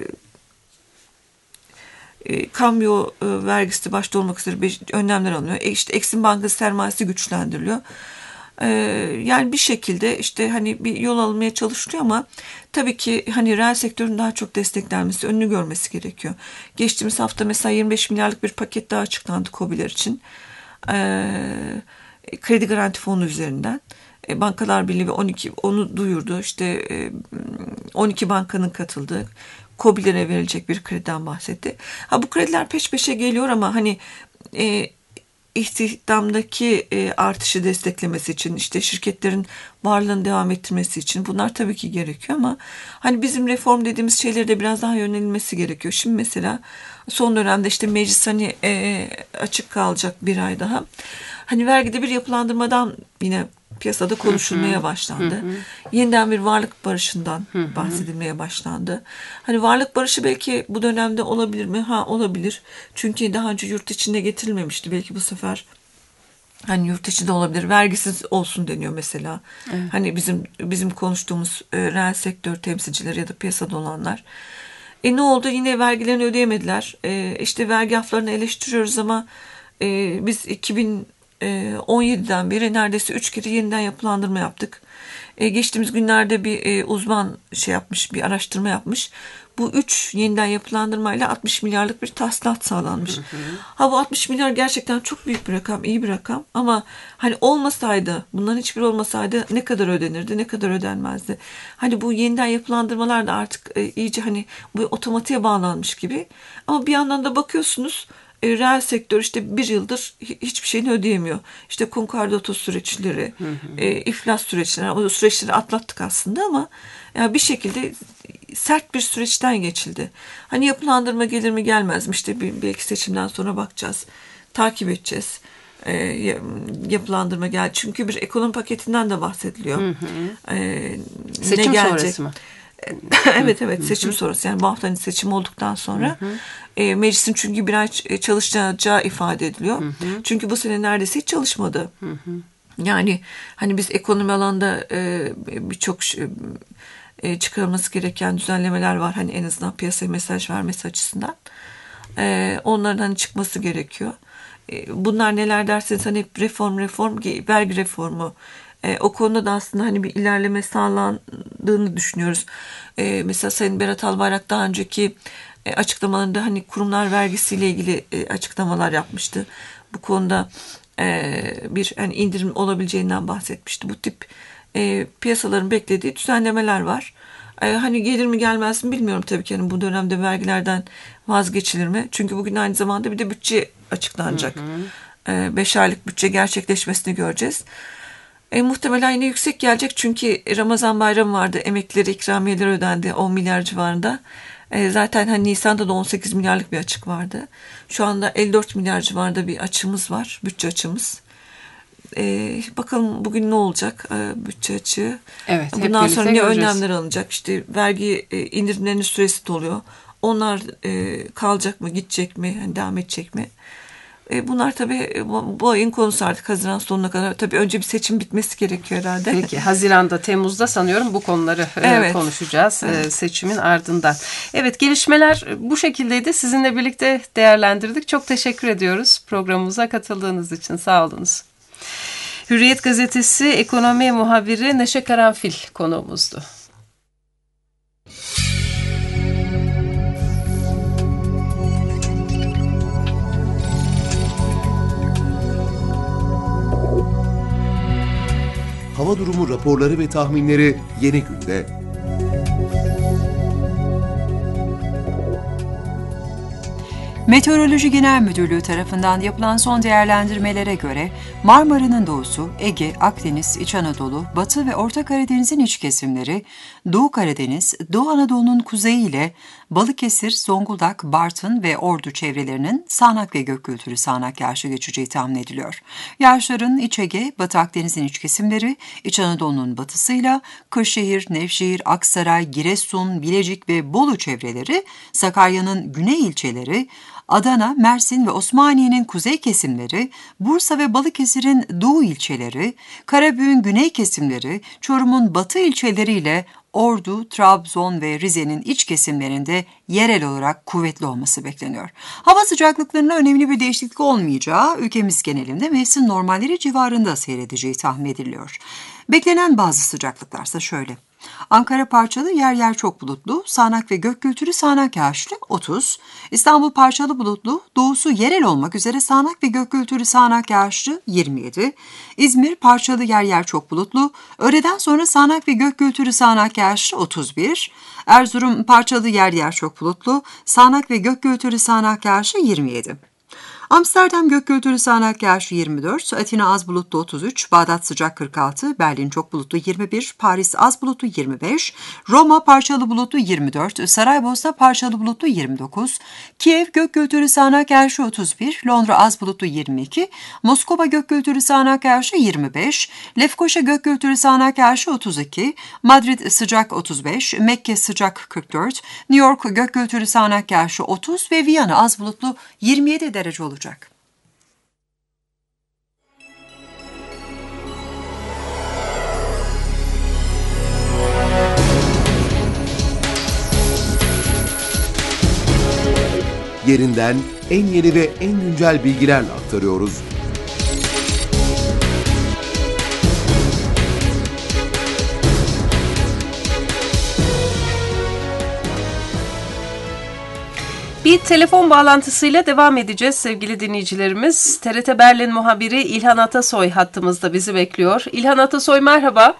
e, kambiyo e, vergisi başta olmak üzere önlemler alınıyor. E, işte Eksim Bankası sermayesi güçlendiriliyor. Yani bir şekilde işte hani bir yol alınmaya çalışılıyor ama tabii ki hani reel sektörün daha çok desteklenmesi, önünü görmesi gerekiyor. Geçtiğimiz hafta mesela yirmi beş milyarlık bir paket daha açıklandı KOBİ'ler için. Ee, kredi garanti fonu üzerinden. E, Bankalar Birliği ve on iki onu duyurdu. İşte e, on iki bankanın katıldığı KOBİ'lere verilecek bir krediden bahsetti. Ha bu krediler peş peşe geliyor ama hani e, istihdamdaki e, artışı desteklemesi için işte şirketlerin varlığını devam ettirmesi için bunlar tabii ki gerekiyor ama hani bizim reform dediğimiz şeylere de biraz daha yönelilmesi gerekiyor. Şimdi mesela son dönemde işte meclis hani e, açık kalacak bir ay daha. Hani vergide bir yapılandırmadan yine piyasada konuşulmaya başlandı. Hı hı. Yeniden bir varlık barışından hı hı. bahsedilmeye başlandı. Hani varlık barışı belki bu dönemde olabilir mi? Ha olabilir. Çünkü daha önce yurt içinde getirilmemişti. Belki bu sefer hani yurt içinde olabilir. Vergisiz olsun deniyor mesela. Evet. Hani bizim bizim konuştuğumuz e, reel sektör temsilcileri ya da piyasada olanlar. E ne oldu? Yine vergilerini ödeyemediler. E, işte vergi haflarını eleştiriyoruz ama e, biz iki bin on yediden beri neredeyse üç kere yeniden yapılandırma yaptık. Ee, geçtiğimiz günlerde bir e, uzman şey yapmış, bir araştırma yapmış. Bu üç yeniden yapılandırmayla altmış milyarlık bir tahsilat sağlanmış. Hı hı. Ha bu altmış milyar gerçekten çok büyük bir rakam, iyi bir rakam. Ama hani olmasaydı, bunların hiçbiri olmasaydı ne kadar ödenirdi, ne kadar ödenmezdi. Hani bu yeniden yapılandırmalar da artık e, iyice hani bu otomatiğe bağlanmış gibi. Ama bir yandan da bakıyorsunuz, E, reel sektör işte bir yıldır hiçbir şeyini ödeyemiyor. İşte konkordato süreçleri, hı hı. E, iflas süreçleri, o süreçleri atlattık aslında ama yani bir şekilde sert bir süreçten geçildi. Hani yapılandırma gelir mi gelmez mi? İşte bir, belki seçimden sonra bakacağız, takip edeceğiz. E, yapılandırma gel. Çünkü bir ekonomi paketinden de bahsediliyor. Hı hı. E, Seçim sonrası mı? evet evet seçim sonrası yani bu haftanın seçim olduktan sonra hı hı. E, meclisin çünkü bir ay çalışacağı ifade ediliyor. Hı hı. Çünkü bu sene neredeyse hiç çalışmadı. Hı hı. Yani hani biz ekonomi alanında e, birçok e, çıkarılması gereken düzenlemeler var. Hani en azından piyasaya mesaj vermesi açısından. E, onların hani çıkması gerekiyor. E, bunlar neler derseniz hani reform reform vergi reformu. E, o konuda da aslında hani bir ilerleme sağlandığını düşünüyoruz. E, mesela Sayın Berat Albayrak daha önceki e, açıklamalarında hani kurumlar vergisiyle ilgili e, açıklamalar yapmıştı. Bu konuda e, bir hani indirim olabileceğinden bahsetmişti. Bu tip e, piyasaların beklediği düzenlemeler var. E, hani gelir mi gelmez mi bilmiyorum tabii ki. Yani bu dönemde vergilerden vazgeçilir mi? Çünkü bugün aynı zamanda bir de bütçe açıklanacak. Hı hı. E, beş aylık bütçe gerçekleşmesini göreceğiz. E, muhtemelen yine yüksek gelecek çünkü Ramazan bayramı vardı. Emeklileri ikramiyeler ödendi on milyar civarında. E, zaten hani Nisan'da da on sekiz milyarlık bir açık vardı. Şu anda elli dört milyar civarında bir açığımız var. Bütçe açığımız. E, bakalım bugün ne olacak e, bütçe açığı. Evet, bundan sonra ne önlemler alınacak? İşte vergi e, indirimlerinin süresi doluyor. Onlar e, kalacak mı, gidecek mi, yani devam edecek mi? Bunlar tabii bu ayın konusu artık Haziran sonuna kadar. Tabii önce bir seçim bitmesi gerekiyor herhalde. Peki Haziran'da, Temmuz'da sanıyorum bu konuları evet. konuşacağız evet. seçimin ardından. Evet gelişmeler bu şekildeydi. Sizinle birlikte değerlendirdik. Çok teşekkür ediyoruz programımıza katıldığınız için. Sağ olunuz. Hürriyet Gazetesi ekonomi muhabiri Neşe Karanfil konuğumuzdu. Hava durumu raporları ve tahminleri Yeni Gün'de. Meteoroloji Genel Müdürlüğü tarafından yapılan son değerlendirmelere göre Marmara'nın doğusu, Ege, Akdeniz, İç Anadolu, Batı ve Orta Karadeniz'in iç kesimleri, Doğu Karadeniz, Doğu Anadolu'nun kuzeyi ile Balıkesir, Zonguldak, Bartın ve Ordu çevrelerinin sağanak ve gök gürültülü sağanak yağışı geçeceği tahmin ediliyor. Yağışların İç Ege, Batı Akdeniz'in iç kesimleri, İç Anadolu'nun batısıyla Kırşehir, Nevşehir, Aksaray, Giresun, Bilecik ve Bolu çevreleri, Sakarya'nın güney ilçeleri, Adana, Mersin ve Osmaniye'nin kuzey kesimleri, Bursa ve Balıkesir'in doğu ilçeleri, Karabük'ün güney kesimleri, Çorum'un batı ilçeleriyle Ordu, Trabzon ve Rize'nin iç kesimlerinde yerel olarak kuvvetli olması bekleniyor. Hava sıcaklıklarında önemli bir değişiklik olmayacağı, ülkemiz genelinde mevsim normalleri civarında seyredeceği tahmin ediliyor. Beklenen bazı sıcaklıklarsa şöyle. Ankara parçalı yer yer çok bulutlu, sağanak ve gök gürültülü sağanak yağışlı otuz. İstanbul parçalı bulutlu, doğusu yerel olmak üzere sağanak ve gök gürültülü sağanak yağışlı yirmi yedi. İzmir parçalı yer yer çok bulutlu, öğleden sonra sağanak ve gök gürültülü sağanak yağışlı otuz bir. Erzurum parçalı yer yer çok bulutlu, sağanak ve gök gürültülü sağanak yağışlı yirmi yedi. Amsterdam gök gürültülü sağanak yağışı yirmi dört, Atina az bulutlu otuz üç, Bağdat sıcak kırk altı, Berlin çok bulutlu yirmi bir, Paris az bulutlu yirmi beş, Roma parçalı bulutlu yirmi dört, Saraybosna parçalı bulutlu yirmi dokuz, Kiev gök gürültülü sağanak yağışı otuz bir, Londra az bulutlu yirmi iki, Moskova gök gürültülü sağanak yağışı yirmi beş, Lefkoşa gök gürültülü sağanak yağışı otuz iki, Madrid sıcak otuz beş, Mekke sıcak kırk dört, New York gök gürültülü sağanak yağışı otuz ve Viyana az bulutlu yirmi yedi derece olacak. Yerinden en yeni ve en güncel bilgilerle aktarıyoruz. Bir telefon bağlantısıyla devam edeceğiz sevgili dinleyicilerimiz. T R T Berlin muhabiri İlhan Atasoy hattımızda bizi bekliyor. İlhan Atasoy merhaba.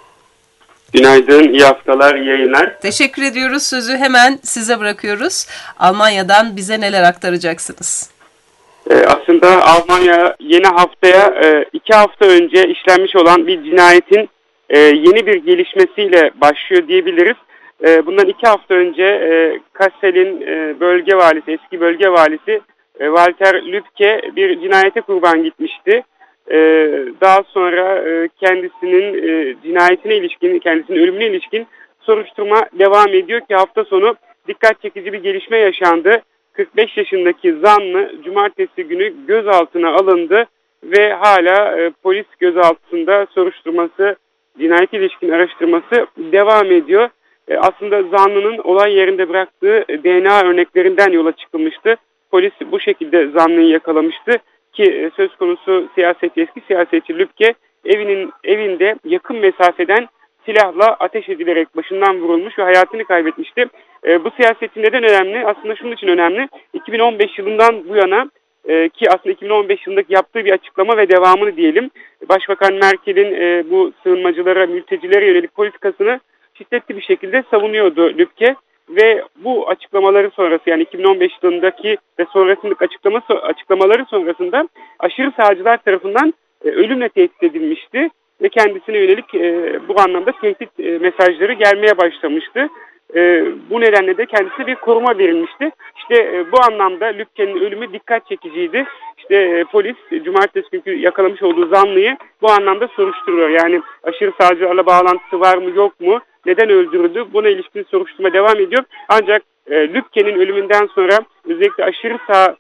Günaydın, iyi haftalar, iyi yayınlar. Teşekkür ediyoruz. Sözü hemen size bırakıyoruz. Almanya'dan bize neler aktaracaksınız? Ee, aslında Almanya yeni haftaya e, iki hafta önce işlenmiş olan bir cinayetin e, yeni bir gelişmesiyle başlıyor diyebiliriz. E, bundan iki hafta önce e, Kassel'in e, bölge valisi, eski bölge valisi e, Walter Lübke bir cinayete kurban gitmişti. E, daha sonra e, kendisinin e, cinayetine ilişkin, kendisinin ölümüne ilişkin soruşturma devam ediyor ki hafta sonu dikkat çekici bir gelişme yaşandı. kırk beş yaşındaki zanlı cumartesi günü gözaltına alındı ve hala e, polis gözaltında soruşturması, cinayete ilişkin araştırması devam ediyor. E, aslında zanlının olay yerinde bıraktığı D N A örneklerinden yola çıkılmıştı. Polis bu şekilde zanlıyı yakalamıştı ki e, söz konusu siyasetçi, eski siyasetçi Lübke evinin evinde yakın mesafeden silahla ateş edilerek başından vurulmuş ve hayatını kaybetmişti. E, bu siyasetçi neden önemli? Aslında şunun için önemli. iki bin on beş yılından bu yana e, ki aslında iki bin on beş yılındaki yaptığı bir açıklama ve devamını diyelim. Başbakan Merkel'in e, bu sığınmacılara, mültecilere yönelik politikasını şiddetli bir şekilde savunuyordu Lübke ve bu açıklamaları sonrası yani iki bin on beş yılındaki ve sonrasındaki açıklaması, açıklamaları sonrasında aşırı sağcılar tarafından e, ölümle tehdit edilmişti ve kendisine yönelik e, bu anlamda tehdit e, mesajları gelmeye başlamıştı. E, bu nedenle de kendisine bir koruma verilmişti. İşte e, bu anlamda Lübke'nin ölümü dikkat çekiciydi. İşte e, polis cumartesi günkü yakalamış olduğu zanlıyı bu anlamda soruşturuyor. Yani aşırı sağcılarla bağlantısı var mı yok mu? Neden öldürüldü? Buna ilişkin soruşturma devam ediyor. Ancak e, Lübke'nin ölümünden sonra özellikle aşırı sağ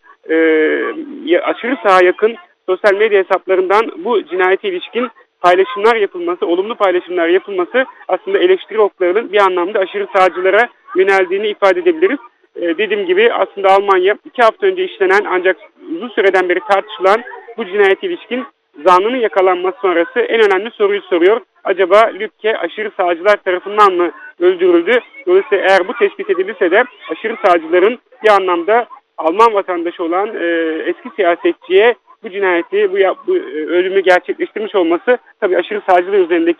e, aşırı sağa yakın sosyal medya hesaplarından bu cinayete ilişkin paylaşımlar yapılması, olumlu paylaşımlar yapılması aslında eleştiri oklarının bir anlamda aşırı sağcılara yöneldiğini ifade edebiliriz. Ee, dediğim gibi aslında Almanya iki hafta önce işlenen ancak uzun süreden beri tartışılan bu cinayete ilişkin zanlının yakalanması sonrası en önemli soruyu soruyor. Acaba Lübke aşırı sağcılar tarafından mı öldürüldü? Dolayısıyla eğer bu tespit edilirse de aşırı sağcıların bir anlamda Alman vatandaşı olan e, eski siyasetçiye bu cinayeti, bu, bu e, ölümü gerçekleştirmiş olması tabii aşırı sağcılar üzerindeki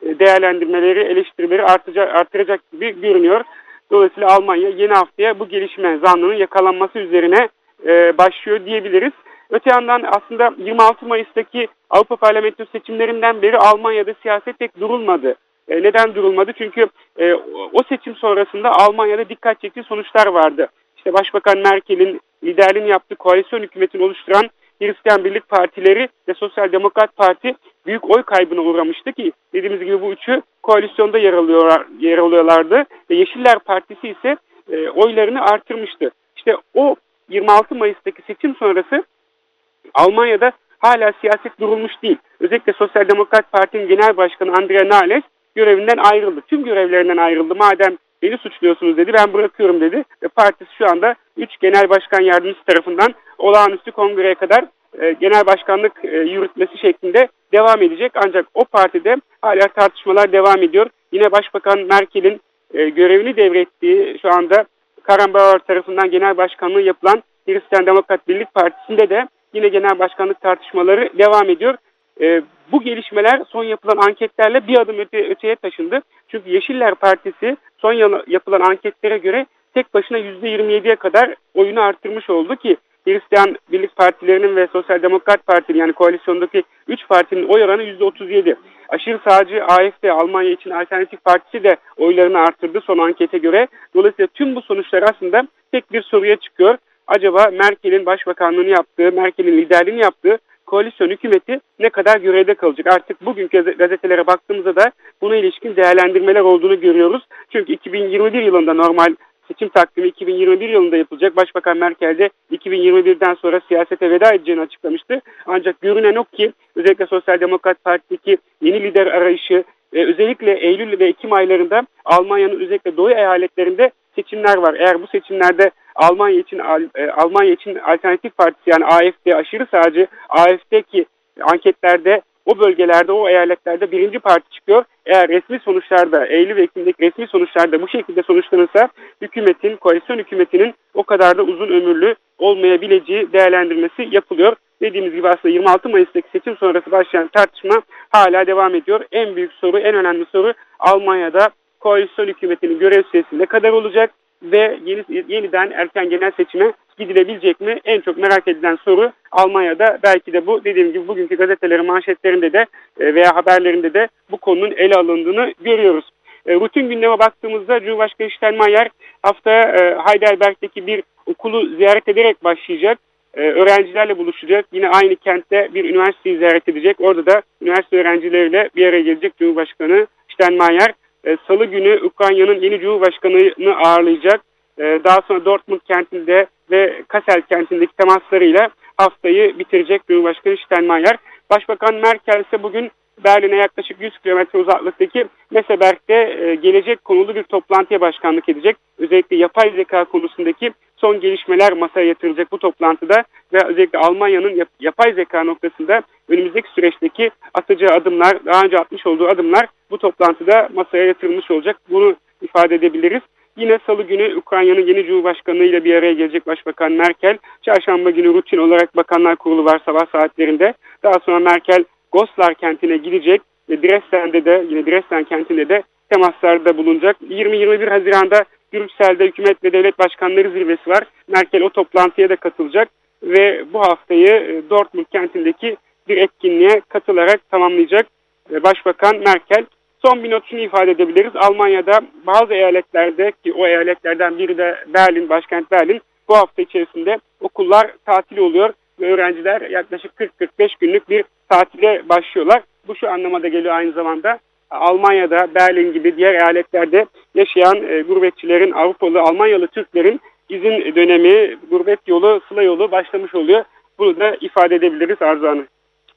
değerlendirmeleri, eleştirileri artacak, artıracak gibi görünüyor. Dolayısıyla Almanya yeni haftaya bu gelişme zanlının yakalanması üzerine e, başlıyor diyebiliriz. Öte yandan aslında yirmi altı Mayıs'taki Avrupa Parlamentosu seçimlerinden beri Almanya'da siyaset pek durulmadı. E, neden durulmadı? Çünkü e, o seçim sonrasında Almanya'da dikkat çekici sonuçlar vardı. İşte Başbakan Merkel'in liderliğini yaptığı koalisyon hükümetini oluşturan Hristiyan Birlik Partileri ve Sosyal Demokrat Parti büyük oy kaybına uğramıştı ki dediğimiz gibi bu üçü koalisyonda yer, alıyorlar, yer alıyorlardı ve Yeşiller Partisi ise e, oylarını artırmıştı. İşte o yirmi altı Mayıs'taki seçim sonrası Almanya'da hala siyaset durulmuş değil. Özellikle Sosyal Demokrat Parti'nin Genel Başkanı Andrea Nahles görevinden ayrıldı. Tüm görevlerinden ayrıldı. Madem beni suçluyorsunuz dedi, ben bırakıyorum dedi. Ve partisi şu anda üç Genel Başkan Yardımcısı tarafından olağanüstü kongreye kadar e, genel başkanlık e, yürütmesi şeklinde devam edecek. Ancak o partide hala tartışmalar devam ediyor. Yine Başbakan Merkel'in e, görevini devrettiği şu anda Karrenbauer tarafından genel başkanlığı yapılan Hristiyan Demokrat Birlik Partisi'nde de yine genel başkanlık tartışmaları devam ediyor. E, bu gelişmeler son yapılan anketlerle bir adım öte, öteye taşındı. Çünkü Yeşiller Partisi son yapılan anketlere göre tek başına yüzde yirmi yediye kadar oyunu arttırmış oldu ki Hristiyan Birlik Partilerinin ve Sosyal Demokrat Parti'nin yani koalisyondaki üç partinin oy oranı yüzde otuz yedi. Aşırı sağcı A F D, Almanya için Alternatif Partisi de oylarını arttırdı son ankete göre. Dolayısıyla tüm bu sonuçlar aslında tek bir soruya çıkıyor. Acaba Merkel'in başbakanlığını yaptığı, Merkel'in liderliğini yaptığı koalisyon hükümeti ne kadar görevde kalacak? Artık bugünkü gazetelere baktığımızda da buna ilişkin değerlendirmeler olduğunu görüyoruz. Çünkü iki bin yirmi bir yılında normal seçim takvimi iki bin yirmi bir yılında yapılacak. Başbakan Merkel de iki bin yirmi birden sonra siyasete veda edeceğini açıklamıştı. Ancak görünen o ki özellikle Sosyal Demokrat Parti'deki yeni lider arayışı, özellikle Eylül ve Ekim aylarında Almanya'nın özellikle doğu eyaletlerinde seçimler var. Eğer bu seçimlerde Almanya için Almanya için Alternatif Partisi yani A F D aşırı sağcı A F D ki anketlerde o bölgelerde o eyaletlerde birinci parti çıkıyor. Eğer resmi sonuçlarda Eylül ve Ekim'deki resmi sonuçlarda bu şekilde sonuçlanırsa hükümetin, koalisyon hükümetinin o kadar da uzun ömürlü olmayabileceği değerlendirmesi yapılıyor. Dediğimiz gibi aslında yirmi altı Mayıs'taki seçim sonrası başlayan tartışma hala devam ediyor. En büyük soru, en önemli soru Almanya'da koalisyon hükümetinin görev süresi ne kadar olacak ve yeni, yeniden erken genel seçime gidilebilecek mi? En çok merak edilen soru Almanya'da. Belki de bu dediğim gibi bugünkü gazetelerin manşetlerinde de veya haberlerinde de bu konunun ele alındığını görüyoruz. Rutin gündeme baktığımızda Cumhurbaşkanı Steinmeier haftaya Heidelberg'deki bir okulu ziyaret ederek başlayacak. Öğrencilerle buluşacak. Yine aynı kentte bir üniversiteyi ziyaret edecek. Orada da üniversite öğrencileriyle bir araya gelecek Cumhurbaşkanı Steinmeier. Salı günü Ukrayna'nın yeni Cumhurbaşkanı'nı ağırlayacak. Daha sonra Dortmund kentinde ve Kassel kentindeki temaslarıyla haftayı bitirecek Cumhurbaşkanı Steinmeier. Başbakan Merkel ise bugün Berlin'e yaklaşık yüz kilometre uzaklıktaki Meseberg'de gelecek konulu bir toplantıya başkanlık edecek. Özellikle yapay zeka konusundaki son gelişmeler masaya yatırılacak bu toplantıda ve özellikle Almanya'nın yap- yapay zeka noktasında önümüzdeki süreçteki atacağı adımlar, daha önce atmış olduğu adımlar bu toplantıda masaya yatırılmış olacak. Bunu ifade edebiliriz. Yine Salı günü Ukrayna'nın yeni Cumhurbaşkanı ile bir araya gelecek Başbakan Merkel. Çarşamba günü rutin olarak Bakanlar Kurulu var sabah saatlerinde. Daha sonra Merkel Goslar kentine gidecek ve Dresden'de de yine Dresden kentinde de temaslarda bulunacak. yirmi yirmi bir Haziran'da Brüksel'de hükümet ve devlet başkanları zirvesi var. Merkel o toplantıya da katılacak ve bu haftayı Dortmund kentindeki bir etkinliğe katılarak tamamlayacak Başbakan Merkel. Son bir not şunu ifade edebiliriz. Almanya'da bazı eyaletlerde ki o eyaletlerden biri de Berlin, başkent Berlin bu hafta içerisinde okullar tatil oluyor ve öğrenciler yaklaşık kırk kırk beş günlük bir tatile başlıyorlar. Bu şu anlamada geliyor aynı zamanda. Almanya'da, Berlin gibi diğer eyaletlerde yaşayan e, gurbetçilerin, Avrupalı, Almanyalı Türklerin izin dönemi, gurbet yolu, sıla yolu başlamış oluyor. Bunu da ifade edebiliriz Arzu Hanım.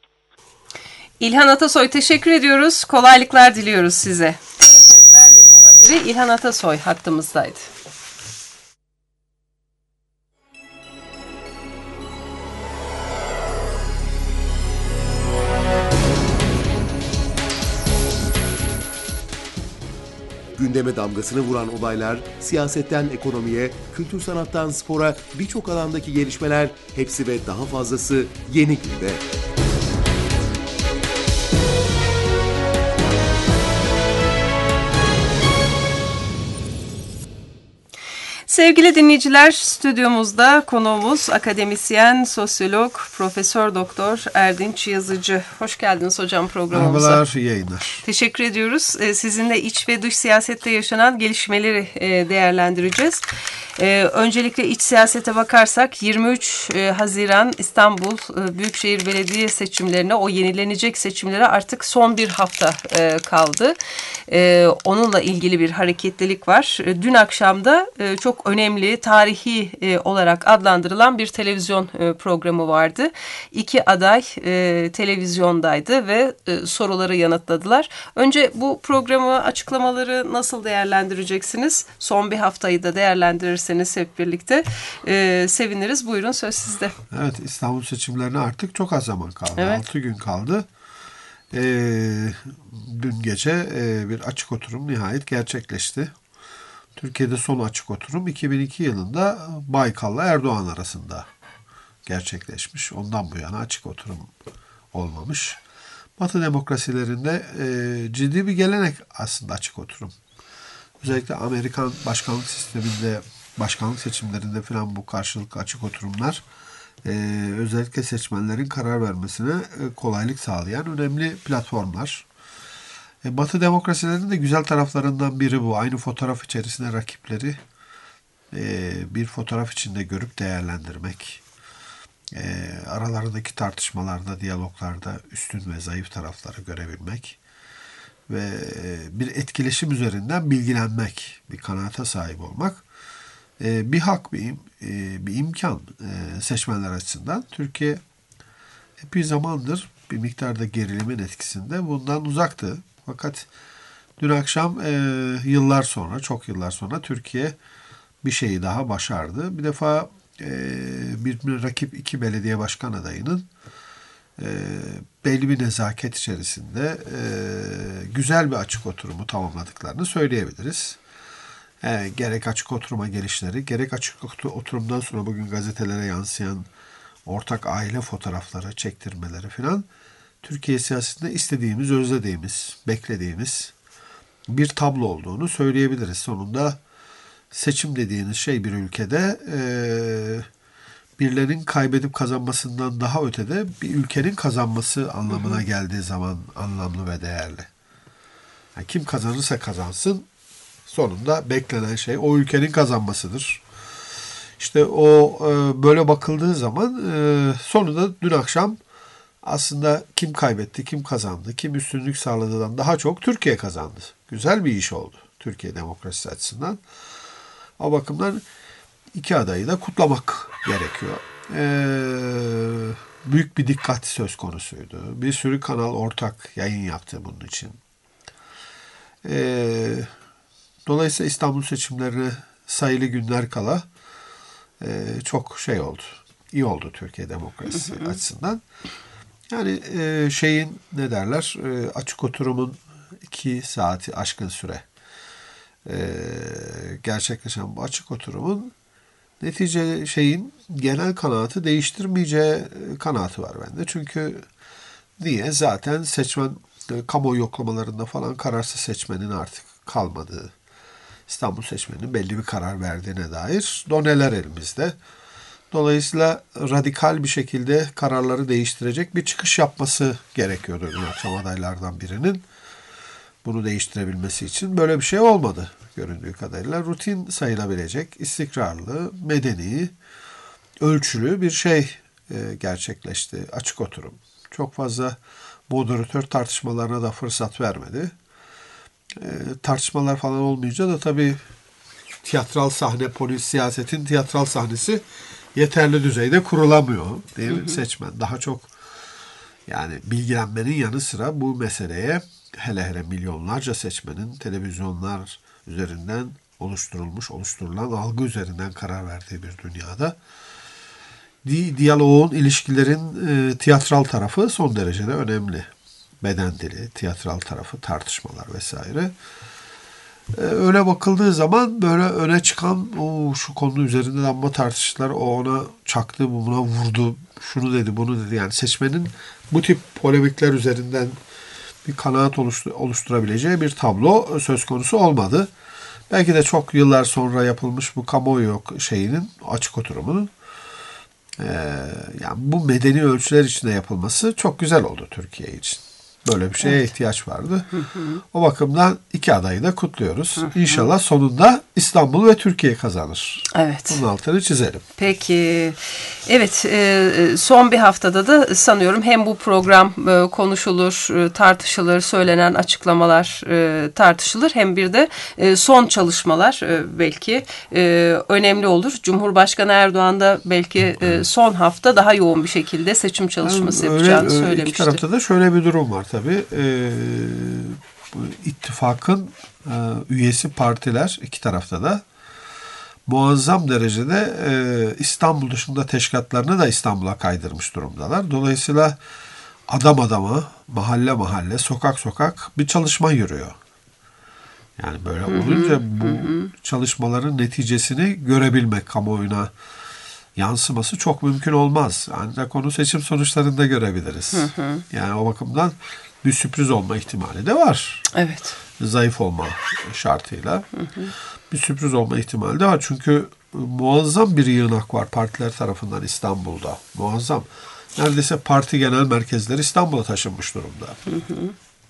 İlhan Atasoy teşekkür ediyoruz. Kolaylıklar diliyoruz size. Berlin muhabiri İlhan Atasoy hattımızdaydı. Gündeme damgasını vuran olaylar, siyasetten ekonomiye, kültür sanattan spora birçok alandaki gelişmeler hepsi ve daha fazlası Yeni Günde. Sevgili dinleyiciler, stüdyomuzda konuğumuz akademisyen, sosyolog, Profesör Doktor Erdinç Yazıcı. Hoş geldiniz hocam programımıza. Merhabalar, iyi yayınlar. Teşekkür ediyoruz. Sizinle iç ve dış siyasette yaşanan gelişmeleri değerlendireceğiz. Öncelikle iç siyasete bakarsak yirmi üç Haziran İstanbul Büyükşehir Belediye seçimlerine, o yenilenecek seçimlere artık son bir hafta kaldı. Onunla ilgili bir hareketlilik var. Dün akşam da çok önemli, tarihi olarak adlandırılan bir televizyon programı vardı. İki aday televizyondaydı ve soruları yanıtladılar. Önce bu programı, açıklamaları nasıl değerlendireceksiniz? Son bir haftayı da değerlendirirseniz hep birlikte seviniriz. Buyurun, söz sizde. Evet, İstanbul seçimlerine artık çok az zaman kaldı. Evet. altı gün kaldı. Ee, dün gece e, bir açık oturum nihayet gerçekleşti. Türkiye'de son açık oturum iki bin iki yılında Baykal'la Erdoğan arasında gerçekleşmiş. Ondan bu yana açık oturum olmamış. Batı demokrasilerinde e, ciddi bir gelenek aslında açık oturum. Özellikle Amerikan başkanlık sisteminde, başkanlık seçimlerinde falan bu karşılıklı açık oturumlar e, özellikle seçmenlerin karar vermesine e, kolaylık sağlayan önemli platformlar. E, Batı demokrasilerinin de güzel taraflarından biri bu. Aynı fotoğraf içerisinde rakipleri e, bir fotoğraf içinde görüp değerlendirmek. E, aralarındaki tartışmalarda, diyaloglarda üstün ve zayıf tarafları görebilmek ve bir etkileşim üzerinden bilgilenmek, bir kanaata sahip olmak e, bir hak, bir, e, bir imkan e, seçmenler açısından. Türkiye epey zamandır bir miktarda gerilimin etkisinde bundan uzaktı. Fakat dün akşam e, yıllar sonra, çok yıllar sonra Türkiye bir şeyi daha başardı. Bir defa e, bir, bir rakip iki belediye başkan adayının e, belli bir nezaket içerisinde e, güzel bir açık oturumu tamamladıklarını söyleyebiliriz. E, gerek açık oturuma gelişleri, gerek açık oturumdan sonra bugün gazetelere yansıyan ortak aile fotoğrafları, çektirmeleri filan Türkiye siyasetinde istediğimiz, özlediğimiz, beklediğimiz bir tablo olduğunu söyleyebiliriz. Sonunda seçim dediğiniz şey bir ülkede e, birilerinin kaybedip kazanmasından daha ötede bir ülkenin kazanması anlamına geldiği zaman anlamlı ve değerli. Yani kim kazanırsa kazansın sonunda beklenen şey o ülkenin kazanmasıdır. İşte o e, böyle bakıldığı zaman e, sonunda dün akşam aslında kim kaybetti, kim kazandı, kim üstünlük sağladığından daha çok Türkiye kazandı. Güzel bir iş oldu Türkiye demokrasisi açısından. O bakımdan iki adayı da kutlamak gerekiyor. Ee, büyük bir dikkat söz konusuydu. Bir sürü kanal ortak yayın yaptı bunun için. Ee, dolayısıyla İstanbul seçimlerine sayılı günler kala e, çok şey oldu. İyi oldu Türkiye demokrasisi hı hı. açısından. Yani e, şeyin ne derler e, açık oturumun iki saati aşkın süre e, gerçekleşen bu açık oturumun netice şeyin genel kanaatı değiştirmeyeceği kanaatı var bende. Çünkü niye? Zaten seçmen e, kamuoyu yoklamalarında falan kararsız seçmenin artık kalmadığı, İstanbul seçmeninin belli bir karar verdiğine dair doneler elimizde. Dolayısıyla radikal bir şekilde kararları değiştirecek bir çıkış yapması gerekiyordu dün akşam adaylardan birinin. Bunu değiştirebilmesi için böyle bir şey olmadı göründüğü kadarıyla. Rutin sayılabilecek, istikrarlı, medeni, ölçülü bir şey e, gerçekleşti. Açık oturum. Çok fazla moderatör tartışmalarına da fırsat vermedi. E, tartışmalar falan olmayınca da tabii tiyatral sahne, polis, siyasetin tiyatral sahnesi yeterli düzeyde kurulamıyor değil mi? Hı hı. Seçmen daha çok yani bilgilenmenin yanı sıra bu meseleye hele hele milyonlarca seçmenin televizyonlar üzerinden oluşturulmuş, oluşturulan algı üzerinden karar verdiği bir dünyada di- diyaloğun, ilişkilerin e, tiyatral tarafı son derecede önemli. Beden dili, tiyatral tarafı, tartışmalar vesaire. Öyle bakıldığı zaman böyle öne çıkan o şu konu üzerinde ama tartıştılar. O ona çaktı, bu buna vurdu, şunu dedi, bunu dedi. Yani seçmenin bu tip polemikler üzerinden bir kanaat oluştur- oluşturabileceği bir tablo söz konusu olmadı. belki de çok yıllar sonra yapılmış bu kamuoyu şeyinin, açık oturumunun e, yani bu medeni ölçüler içinde yapılması çok güzel oldu Türkiye için. Böyle bir şeye evet. ihtiyaç vardı. Hı hı. O bakımdan iki adayı da kutluyoruz. Hı hı. İnşallah sonunda İstanbul ve Türkiye kazanır. Evet. Bunun altını çizelim. Peki. Evet. Son bir haftada da sanıyorum hem bu program konuşulur, tartışılır, söylenen açıklamalar tartışılır. Hem bir de son çalışmalar belki önemli olur. Cumhurbaşkanı Erdoğan da belki son hafta daha yoğun bir şekilde seçim çalışması yani yapacağını öyle, söylemişti. İki tarafta da şöyle bir durum var tabii. Ee, bu ittifakın e, üyesi partiler iki tarafta da muazzam derecede e, İstanbul dışında teşkilatlarını da İstanbul'a kaydırmış durumdalar. Dolayısıyla adam adama, mahalle mahalle, sokak sokak bir çalışma yürüyor. Yani böyle olunca bu çalışmaların neticesini görebilmek, kamuoyuna yansıması çok mümkün olmaz. Ancak onu seçim sonuçlarında görebiliriz. Hı hı. Yani o bakımdan bir sürpriz olma ihtimali de var. Evet. Zayıf olma şartıyla. Hı hı. Bir sürpriz olma ihtimali de var. Çünkü muazzam bir yığınak var partiler tarafından İstanbul'da. Muazzam. Neredeyse parti genel merkezleri İstanbul'a taşınmış durumda. Hı hı.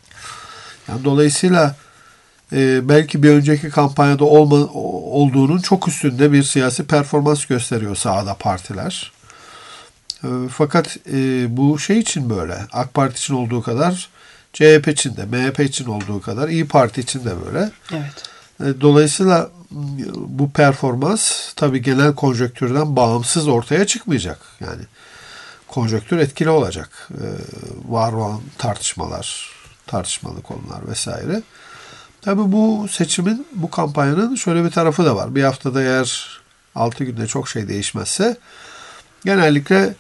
Yani dolayısıyla Ee, belki bir önceki kampanyada olma, olduğunun çok üstünde bir siyasi performans gösteriyor sahada partiler. Ee, fakat e, bu şey için böyle. AK Parti için olduğu kadar C H P için de, M H P için olduğu kadar İYİ Parti için de böyle. Evet. Ee, dolayısıyla bu performans tabii genel konjonktürden bağımsız ortaya çıkmayacak. Yani konjonktür etkili olacak. Ee, var olan tartışmalar, tartışmalı konular vesaire. Tabii bu seçimin, bu kampanyanın şöyle bir tarafı da var. Bir haftada eğer altı günde çok şey değişmezse genellikle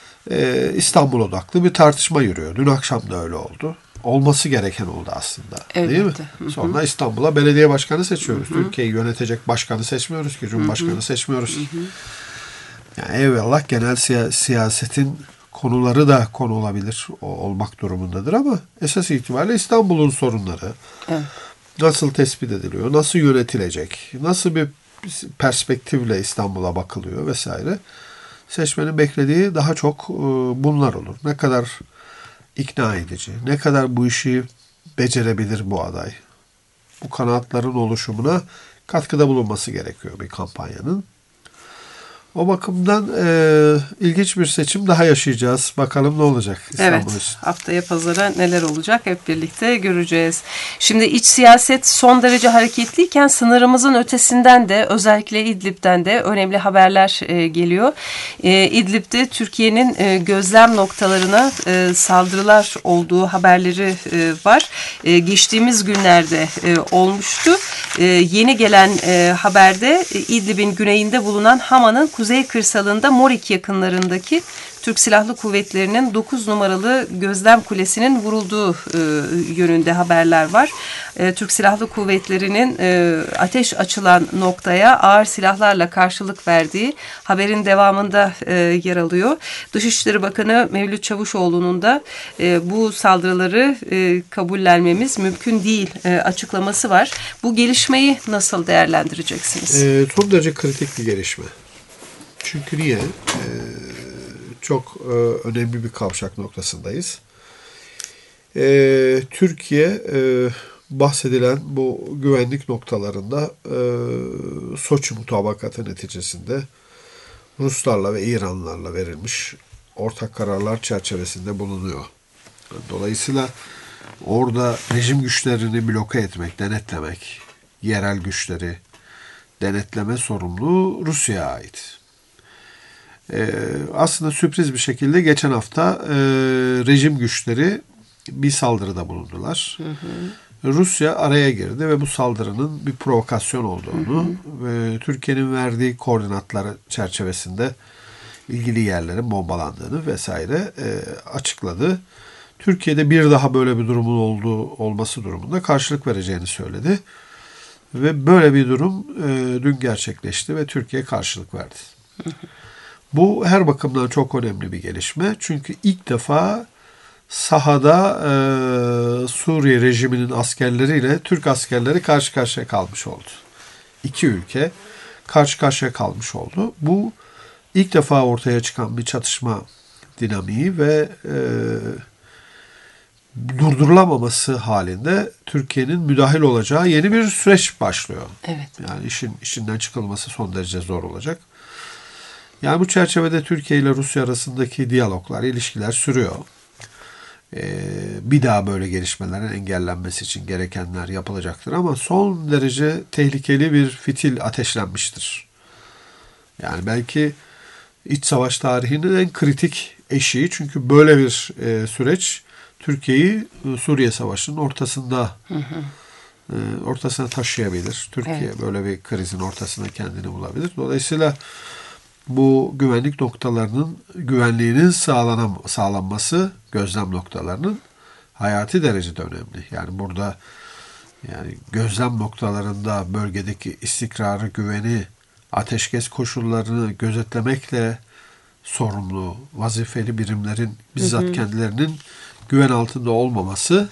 e, İstanbul odaklı bir tartışma yürüyor. Dün akşam da öyle oldu. Olması gereken oldu aslında. Elbette. Değil mi? Hı hı. Sonra İstanbul'a belediye başkanı seçiyoruz. Hı hı. Türkiye'yi yönetecek başkanı seçmiyoruz ki. Cumhurbaşkanı hı hı. seçmiyoruz. Hı hı. Yani eyvallah genel siya- siyasetin konuları da konu olabilir, olmak durumundadır ama esas itibariyle İstanbul'un sorunları. Evet. Nasıl tespit ediliyor, nasıl yönetilecek, nasıl bir perspektifle İstanbul'a bakılıyor vesaire. Seçmenin beklediği daha çok bunlar olur. Ne kadar ikna edici, ne kadar bu işi becerebilir bu aday. Bu kanaatların oluşumuna katkıda bulunması gerekiyor bir kampanyanın. O bakımdan e, ilginç bir seçim daha yaşayacağız. Bakalım ne olacak İstanbul evet, için. Haftaya pazara neler olacak hep birlikte göreceğiz. Şimdi iç siyaset son derece hareketliyken sınırımızın ötesinden de özellikle İdlib'den de önemli haberler e, geliyor. E, İdlib'de Türkiye'nin e, gözlem noktalarına e, saldırılar olduğu haberleri e, var. E, geçtiğimiz günlerde e, olmuştu. E, yeni gelen e, haberde e, İdlib'in güneyinde bulunan Hama'nın kuzey kırsalında Morik yakınlarındaki Türk Silahlı Kuvvetleri'nin dokuz numaralı gözlem kulesinin vurulduğu e, yönünde haberler var. E, Türk Silahlı Kuvvetleri'nin e, ateş açılan noktaya ağır silahlarla karşılık verdiği haberin devamında e, yer alıyor. Dışişleri Bakanı Mevlüt Çavuşoğlu'nun da e, bu saldırıları e, kabullenmemiz mümkün değil e, açıklaması var. Bu gelişmeyi nasıl değerlendireceksiniz? E, son derece kritik bir gelişme. Çünkü niye? Ee, çok e, önemli bir kavşak noktasındayız. Ee, Türkiye e, bahsedilen bu güvenlik noktalarında e, Soçi mutabakatı neticesinde Ruslarla ve İranlarla verilmiş ortak kararlar çerçevesinde bulunuyor. Dolayısıyla orada rejim güçlerini bloke etmek, denetlemek, yerel güçleri denetleme sorumluluğu Rusya'ya ait. Ee, aslında sürpriz bir şekilde geçen hafta e, rejim güçleri bir saldırıda bulundular. Hı hı. Rusya araya girdi ve bu saldırının bir provokasyon olduğunu hı hı. ve Türkiye'nin verdiği koordinatları çerçevesinde ilgili yerlerin bombalandığını vesaire e, açıkladı. Türkiye'de bir daha böyle bir durumun olduğu olması durumunda karşılık vereceğini söyledi. Ve böyle bir durum e, dün gerçekleşti ve Türkiye karşılık verdi. Hı hı. Bu her bakımdan çok önemli bir gelişme. Çünkü ilk defa sahada e, Suriye rejiminin askerleriyle Türk askerleri karşı karşıya kalmış oldu. iki ülke karşı karşıya kalmış oldu. Bu ilk defa ortaya çıkan bir çatışma dinamiği ve e, durdurulamaması halinde Türkiye'nin müdahil olacağı yeni bir süreç başlıyor. Evet. Yani işin işinden çıkılması son derece zor olacak. Yani bu çerçevede Türkiye ile Rusya arasındaki diyaloglar, ilişkiler sürüyor. Ee, bir daha böyle gelişmelerin engellenmesi için gerekenler yapılacaktır ama son derece tehlikeli bir fitil ateşlenmiştir. Yani belki iç savaş tarihinin en kritik eşiği, çünkü böyle bir e, süreç Türkiye'yi e, Suriye Savaşı'nın ortasında hı hı. E, ortasına taşıyabilir. Türkiye evet. böyle bir krizin ortasında kendini bulabilir. Dolayısıyla bu güvenlik noktalarının güvenliğinin sağlanam sağlanması, gözlem noktalarının hayati derecede önemli. Yani burada yani gözlem noktalarında bölgedeki istikrarı, güveni, ateşkes koşullarını gözetlemekle sorumlu, vazifeli birimlerin bizzat hı hı. kendilerinin güven altında olmaması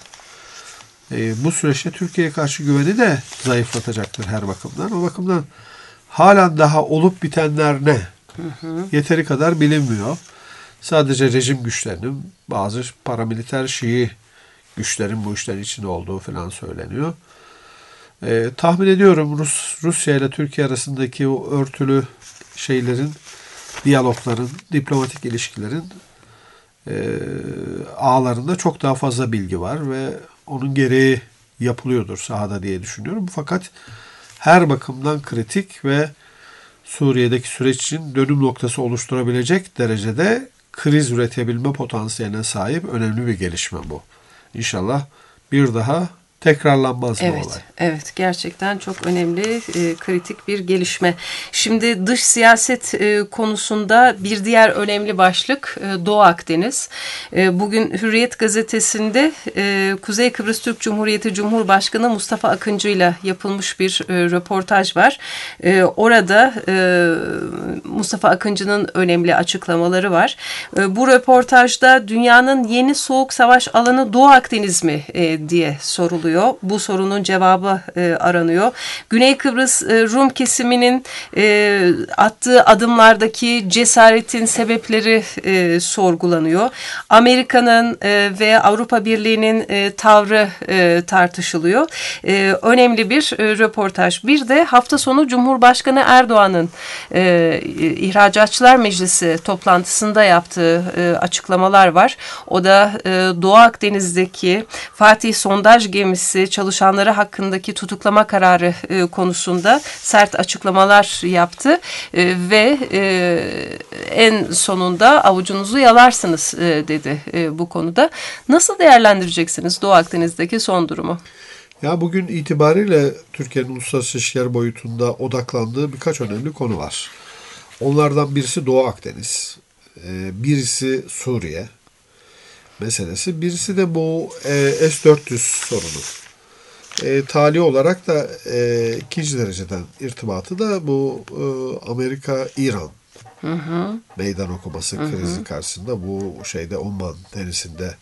e, bu süreçte Türkiye'ye karşı güveni de zayıflatacaktır her bakımdan. O bakımdan halen daha olup bitenler ne? Hı hı. Yeteri kadar bilinmiyor. Sadece rejim güçlerinin, bazı paramiliter Şii güçlerin bu işlerin içinde olduğu falan söyleniyor. E, tahmin ediyorum Rus, Rusya ile Türkiye arasındaki o örtülü şeylerin, diyalogların, diplomatik ilişkilerin e, ağlarında çok daha fazla bilgi var ve onun gereği yapılıyordur sahada diye düşünüyorum. Fakat her bakımdan kritik ve Suriye'deki süreç için dönüm noktası oluşturabilecek derecede kriz üretebilme potansiyeline sahip önemli bir gelişme bu. İnşallah bir daha tekrarlanmaz evet, bu olay. Evet, gerçekten çok önemli, e, kritik bir gelişme. Şimdi dış siyaset e, konusunda bir diğer önemli başlık e, Doğu Akdeniz. E, bugün Hürriyet gazetesinde e, Kuzey Kıbrıs Türk Cumhuriyeti Cumhurbaşkanı Mustafa Akıncı ile yapılmış bir e, röportaj var. E, orada e, Mustafa Akıncı'nın önemli açıklamaları var. E, bu röportajda dünyanın yeni soğuk savaş alanı Doğu Akdeniz mi e, diye soruluyor. Bu sorunun cevabı e, aranıyor. Güney Kıbrıs e, Rum kesiminin e, attığı adımlardaki cesaretin sebepleri e, sorgulanıyor. Amerika'nın e, ve Avrupa Birliği'nin e, tavrı e, tartışılıyor. E, önemli bir e, röportaj. Bir de hafta sonu Cumhurbaşkanı Erdoğan'ın e, İhracatçılar Meclisi toplantısında yaptığı e, açıklamalar var. O da e, Doğu Akdeniz'deki Fatih sondaj gemisi çalışanları hakkındaki tutuklama kararı e, konusunda sert açıklamalar yaptı e, ve e, en sonunda avucunuzu yalarsınız e, dedi e, bu konuda. Nasıl değerlendireceksiniz Doğu Akdeniz'deki son durumu? Ya bugün itibariyle Türkiye'nin uluslararası ilişkiler boyutunda odaklandığı birkaç önemli konu var. Onlardan birisi Doğu Akdeniz, e, birisi Suriye meselesi, birisi de bu e, S dört yüz sorunu. E, tali olarak da e, ikinci dereceden irtibatı da bu e, Amerika-İran hı hı. meydan okuması hı hı. krizi karşısında bu şeyde Oman denizinde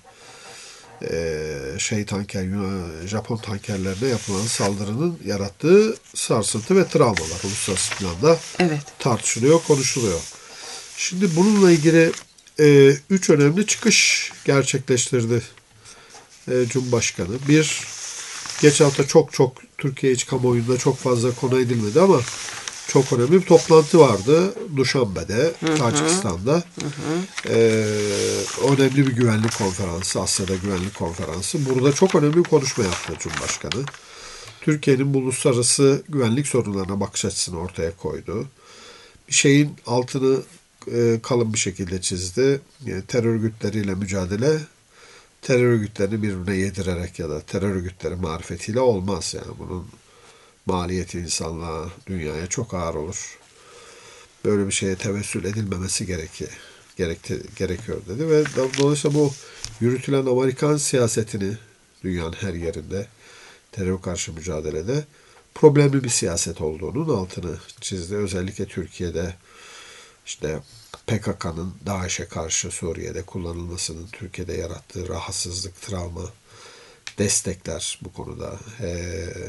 e, şey tanker, Japon tankerlerine yapılan saldırının yarattığı sarsıntı ve travmalar uluslararası planda evet. tartışılıyor, konuşuluyor. Şimdi bununla ilgili e, üç önemli çıkış gerçekleştirdi e, Cumhurbaşkanı. Bir, geç hafta çok çok Türkiye iç kamuoyunda çok fazla konu edilmedi ama çok önemli bir toplantı vardı Duşanbe'de, Tacikistan'da. Hı hı. Ee, önemli bir güvenlik konferansı, Asya'da güvenlik konferansı. Burada çok önemli bir konuşma yaptı Cumhurbaşkanı. Türkiye'nin bu uluslararası güvenlik sorunlarına bakış açısını ortaya koydu. Bir şeyin altını e, kalın bir şekilde çizdi. Yani terör örgütleriyle mücadele, terör örgütlerini birbirine yedirerek ya da terör örgütleri marifetiyle olmaz. Yani bunun maliyeti insanlığa, dünyaya çok ağır olur. Böyle bir şeye tevessül edilmemesi gerekiyor, gerekti, gerekiyor dedi ve dolayısıyla bu yürütülen Amerikan siyasetini dünyanın her yerinde terör karşı mücadelede problemli bir siyaset olduğunun altını çizdi. Özellikle Türkiye'de işte P K K'nın DAEŞ'e karşı Suriye'de kullanılmasının Türkiye'de yarattığı rahatsızlık, travma, destekler bu konuda. Ee,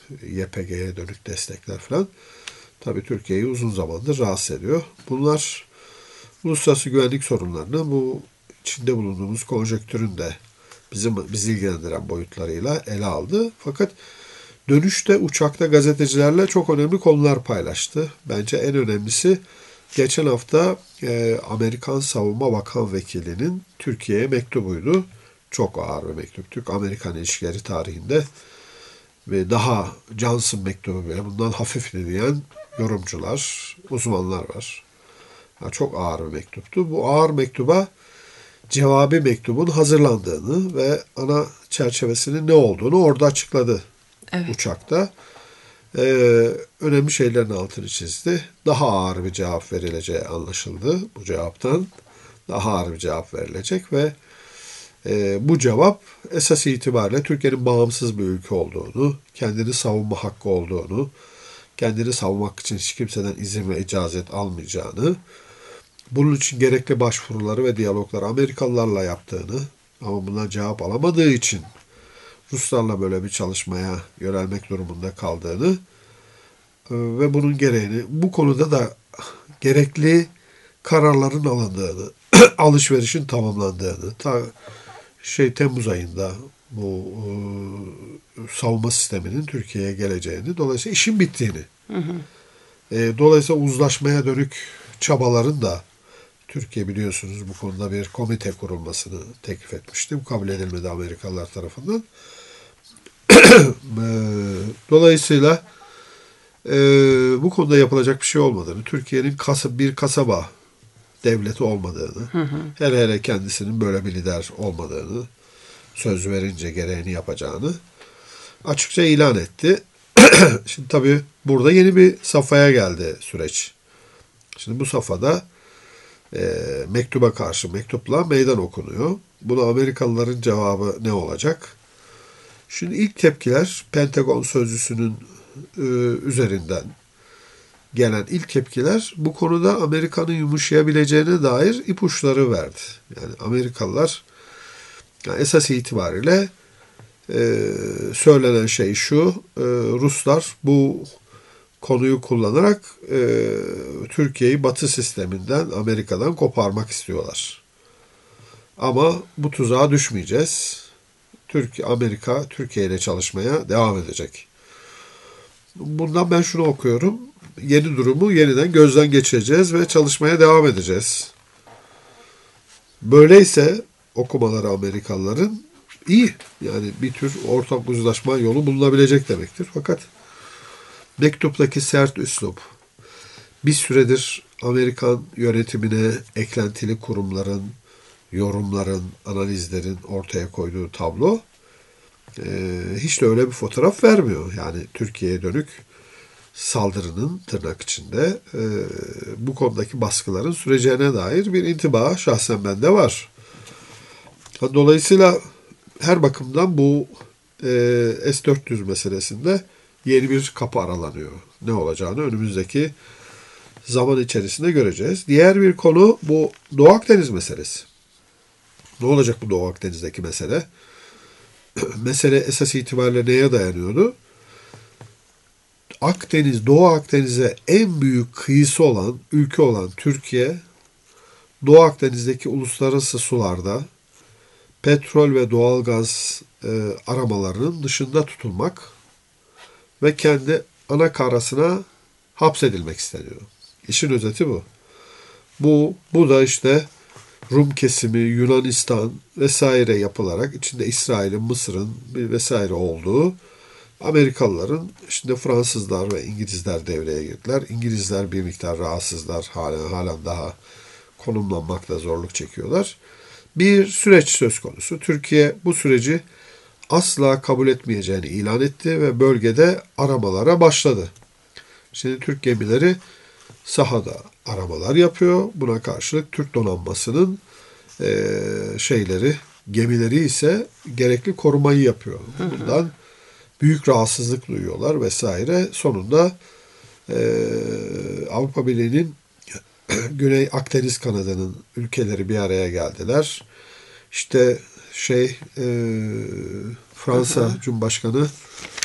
Y P G'ye dönük destekler falan tabii Türkiye'yi uzun zamandır rahatsız ediyor. Bunlar uluslararası güvenlik sorunlarını bu içinde bulunduğumuz konjonktürün de bizim bizi ilgilendiren boyutlarıyla ele aldı. Fakat dönüşte uçakta gazetecilerle çok önemli konular paylaştı. Bence en önemlisi geçen hafta e, Amerikan Savunma Bakan Vekili'nin Türkiye'ye mektubuydu. Çok ağır bir mektup. Türk-Amerikan ilişkileri tarihinde ve daha Johnson mektubu bile bundan hafifti diyen yorumcular, uzmanlar var. Yani çok ağır bir mektuptu. Bu ağır mektuba cevabi mektubun hazırlandığını ve ana çerçevesinin ne olduğunu orada açıkladı. Evet. Uçakta. Ee, önemli şeylerin altını çizdi. Daha ağır bir cevap verileceği anlaşıldı bu cevaptan. Daha ağır bir cevap verilecek ve e, bu cevap esas itibariyle Türkiye'nin bağımsız bir ülke olduğunu, kendini savunma hakkı olduğunu, kendini savunmak için hiç kimseden izin ve icazet almayacağını, bunun için gerekli başvuruları ve diyalogları Amerikalılarla yaptığını ama bundan cevap alamadığı için Ruslarla böyle bir çalışmaya yönelmek durumunda kaldığını ve bunun gereğini bu konuda da gerekli kararların alındığını, alışverişin tamamlandığını, ta şey Temmuz ayında bu e, savunma sisteminin Türkiye'ye geleceğini, dolayısıyla işin bittiğini, hı hı. E, dolayısıyla uzlaşmaya dönük çabaların da Türkiye biliyorsunuz bu konuda bir komite kurulmasını teklif etmişti. Bu kabul edilmedi Amerikalılar tarafından. Dolayısıyla e, bu konuda yapılacak bir şey olmadığını, Türkiye'nin kasa, bir kasaba devleti olmadığını, hı hı. hele hele kendisinin böyle bir lider olmadığını, söz verince gereğini yapacağını açıkça ilan etti. Şimdi tabii burada yeni bir safhaya geldi süreç. Şimdi bu safhada e, mektuba karşı mektupla meydan okunuyor. Buna Amerikalıların cevabı ne olacak? Şimdi ilk tepkiler Pentagon sözcüsünün e, üzerinden gelen ilk tepkiler bu konuda Amerika'nın yumuşayabileceğine dair ipuçları verdi. Yani Amerikalılar yani esas itibariyle e, söylenen şey şu, e, Ruslar bu konuyu kullanarak e, Türkiye'yi Batı sisteminden, Amerika'dan koparmak istiyorlar. Ama bu tuzağa düşmeyeceğiz. Türkiye, Amerika Türkiye ile çalışmaya devam edecek. Bundan ben şunu okuyorum. Yeni durumu yeniden gözden geçireceğiz ve çalışmaya devam edeceğiz. Böyleyse okumaları Amerikalıların iyi. Yani bir tür ortak uzlaşma yolu bulunabilecek demektir. Fakat mektuptaki sert üslup, bir süredir Amerikan yönetimine eklentili kurumların, yorumların, analizlerin ortaya koyduğu tablo e, hiç de öyle bir fotoğraf vermiyor. Yani Türkiye'ye dönük saldırının tırnak içinde e, bu konudaki baskıların süreceğine dair bir intiba şahsen bende var. Dolayısıyla her bakımdan bu e, S dört yüz meselesinde yeni bir kapı aralanıyor. Ne olacağını önümüzdeki zaman içerisinde göreceğiz. Diğer bir konu bu Doğu Akdeniz meselesi. Ne olacak bu Doğu Akdeniz'deki mesele? Mesele esas itibariyle neye dayanıyordu? Akdeniz, Doğu Akdeniz'e en büyük kıyısı olan, ülke olan Türkiye, Doğu Akdeniz'deki uluslararası sularda petrol ve doğalgaz e, aramalarının dışında tutulmak ve kendi ana karasına hapsedilmek isteniyor. İşin özeti bu. Bu, bu da işte Rum kesimi, Yunanistan vesaire yapılarak içinde İsrail'in, Mısır'ın vesaire olduğu Amerikalıların şimdi Fransızlar ve İngilizler devreye girdiler. İngilizler bir miktar rahatsızlar. Halen, halen daha konumlanmakta zorluk çekiyorlar. Bir süreç söz konusu. Türkiye bu süreci asla kabul etmeyeceğini ilan etti ve bölgede aramalara başladı. Şimdi Türk gemileri sahada aramalar yapıyor. Buna karşılık Türk donanmasının e, şeyleri, gemileri ise gerekli korumayı yapıyor. Bundan büyük rahatsızlık duyuyorlar vesaire. Sonunda e, Avrupa Birliği'nin Güney Akdeniz kanadının ülkeleri bir araya geldiler. İşte şey e, Fransa Cumhurbaşkanı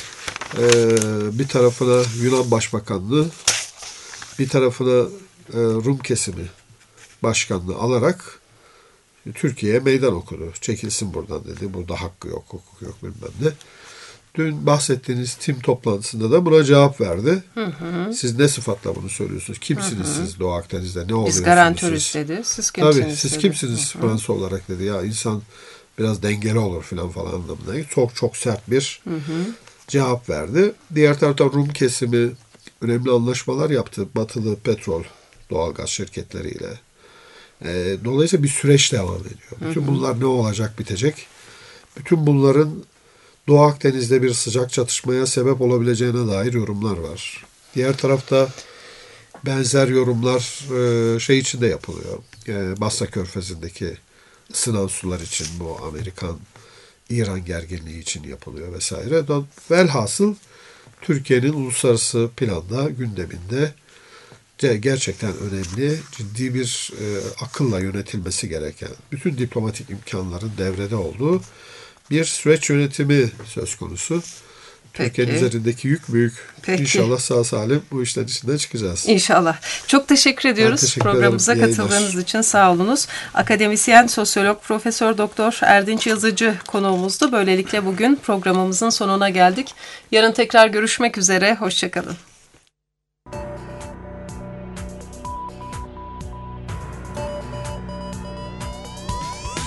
e, bir tarafına Yunan Başbakanlığı, bir tarafına e, Rum kesimi başkanlığı alarak Türkiye'ye meydan okudu. Çekilsin buradan dedi. Burada hakkı yok, hukuk yok bilmem ne. Dün bahsettiğiniz tim toplantısında da buna cevap verdi. Hı hı. Siz ne sıfatla bunu söylüyorsunuz? Kimsiniz hı hı. siz Doğu Akdeniz'de? Ne oluyorsunuz siz? Biz garantörüz dedi. Siz kimsiniz Tabii, siz dedi. kimsiniz Hı hı. Fransa olarak dedi. Ya insan biraz dengeli olur falan falan anlamında. Çok çok sert bir hı hı. cevap verdi. Diğer taraftan Rum kesimi önemli anlaşmalar yaptı. Batılı petrol, doğalgaz şirketleriyle. E, dolayısıyla bir süreç devam ediyor. Bütün bunlar ne olacak, bitecek? Bütün bunların Doğu Akdeniz'de bir sıcak çatışmaya sebep olabileceğine dair yorumlar var. Diğer tarafta benzer yorumlar e, şey için de yapılıyor. E, Basra Körfezi'ndeki ısınan sular için, bu Amerikan-İran gerginliği için yapılıyor vesaire. Velhasıl Türkiye'nin uluslararası planda, gündeminde gerçekten önemli, ciddi bir e, akılla yönetilmesi gereken, bütün diplomatik imkanların devrede olduğu bir süreç yönetimi söz konusu. Türkiye'nin üzerindeki yük büyük. Peki. İnşallah sağ salim bu işlerin içinden çıkacağız. İnşallah. Çok teşekkür ediyoruz teşekkür programımıza ederim. katıldığınız Yayınlar. için. Sağ olunuz. Akademisyen, sosyolog, Profesör Doktor Erdinç Yazıcı konuğumuzdu. Böylelikle bugün programımızın sonuna geldik. Yarın tekrar görüşmek üzere. Hoşçakalın.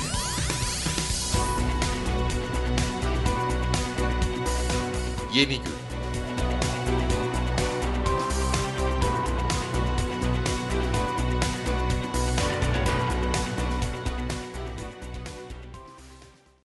Yeni Gün.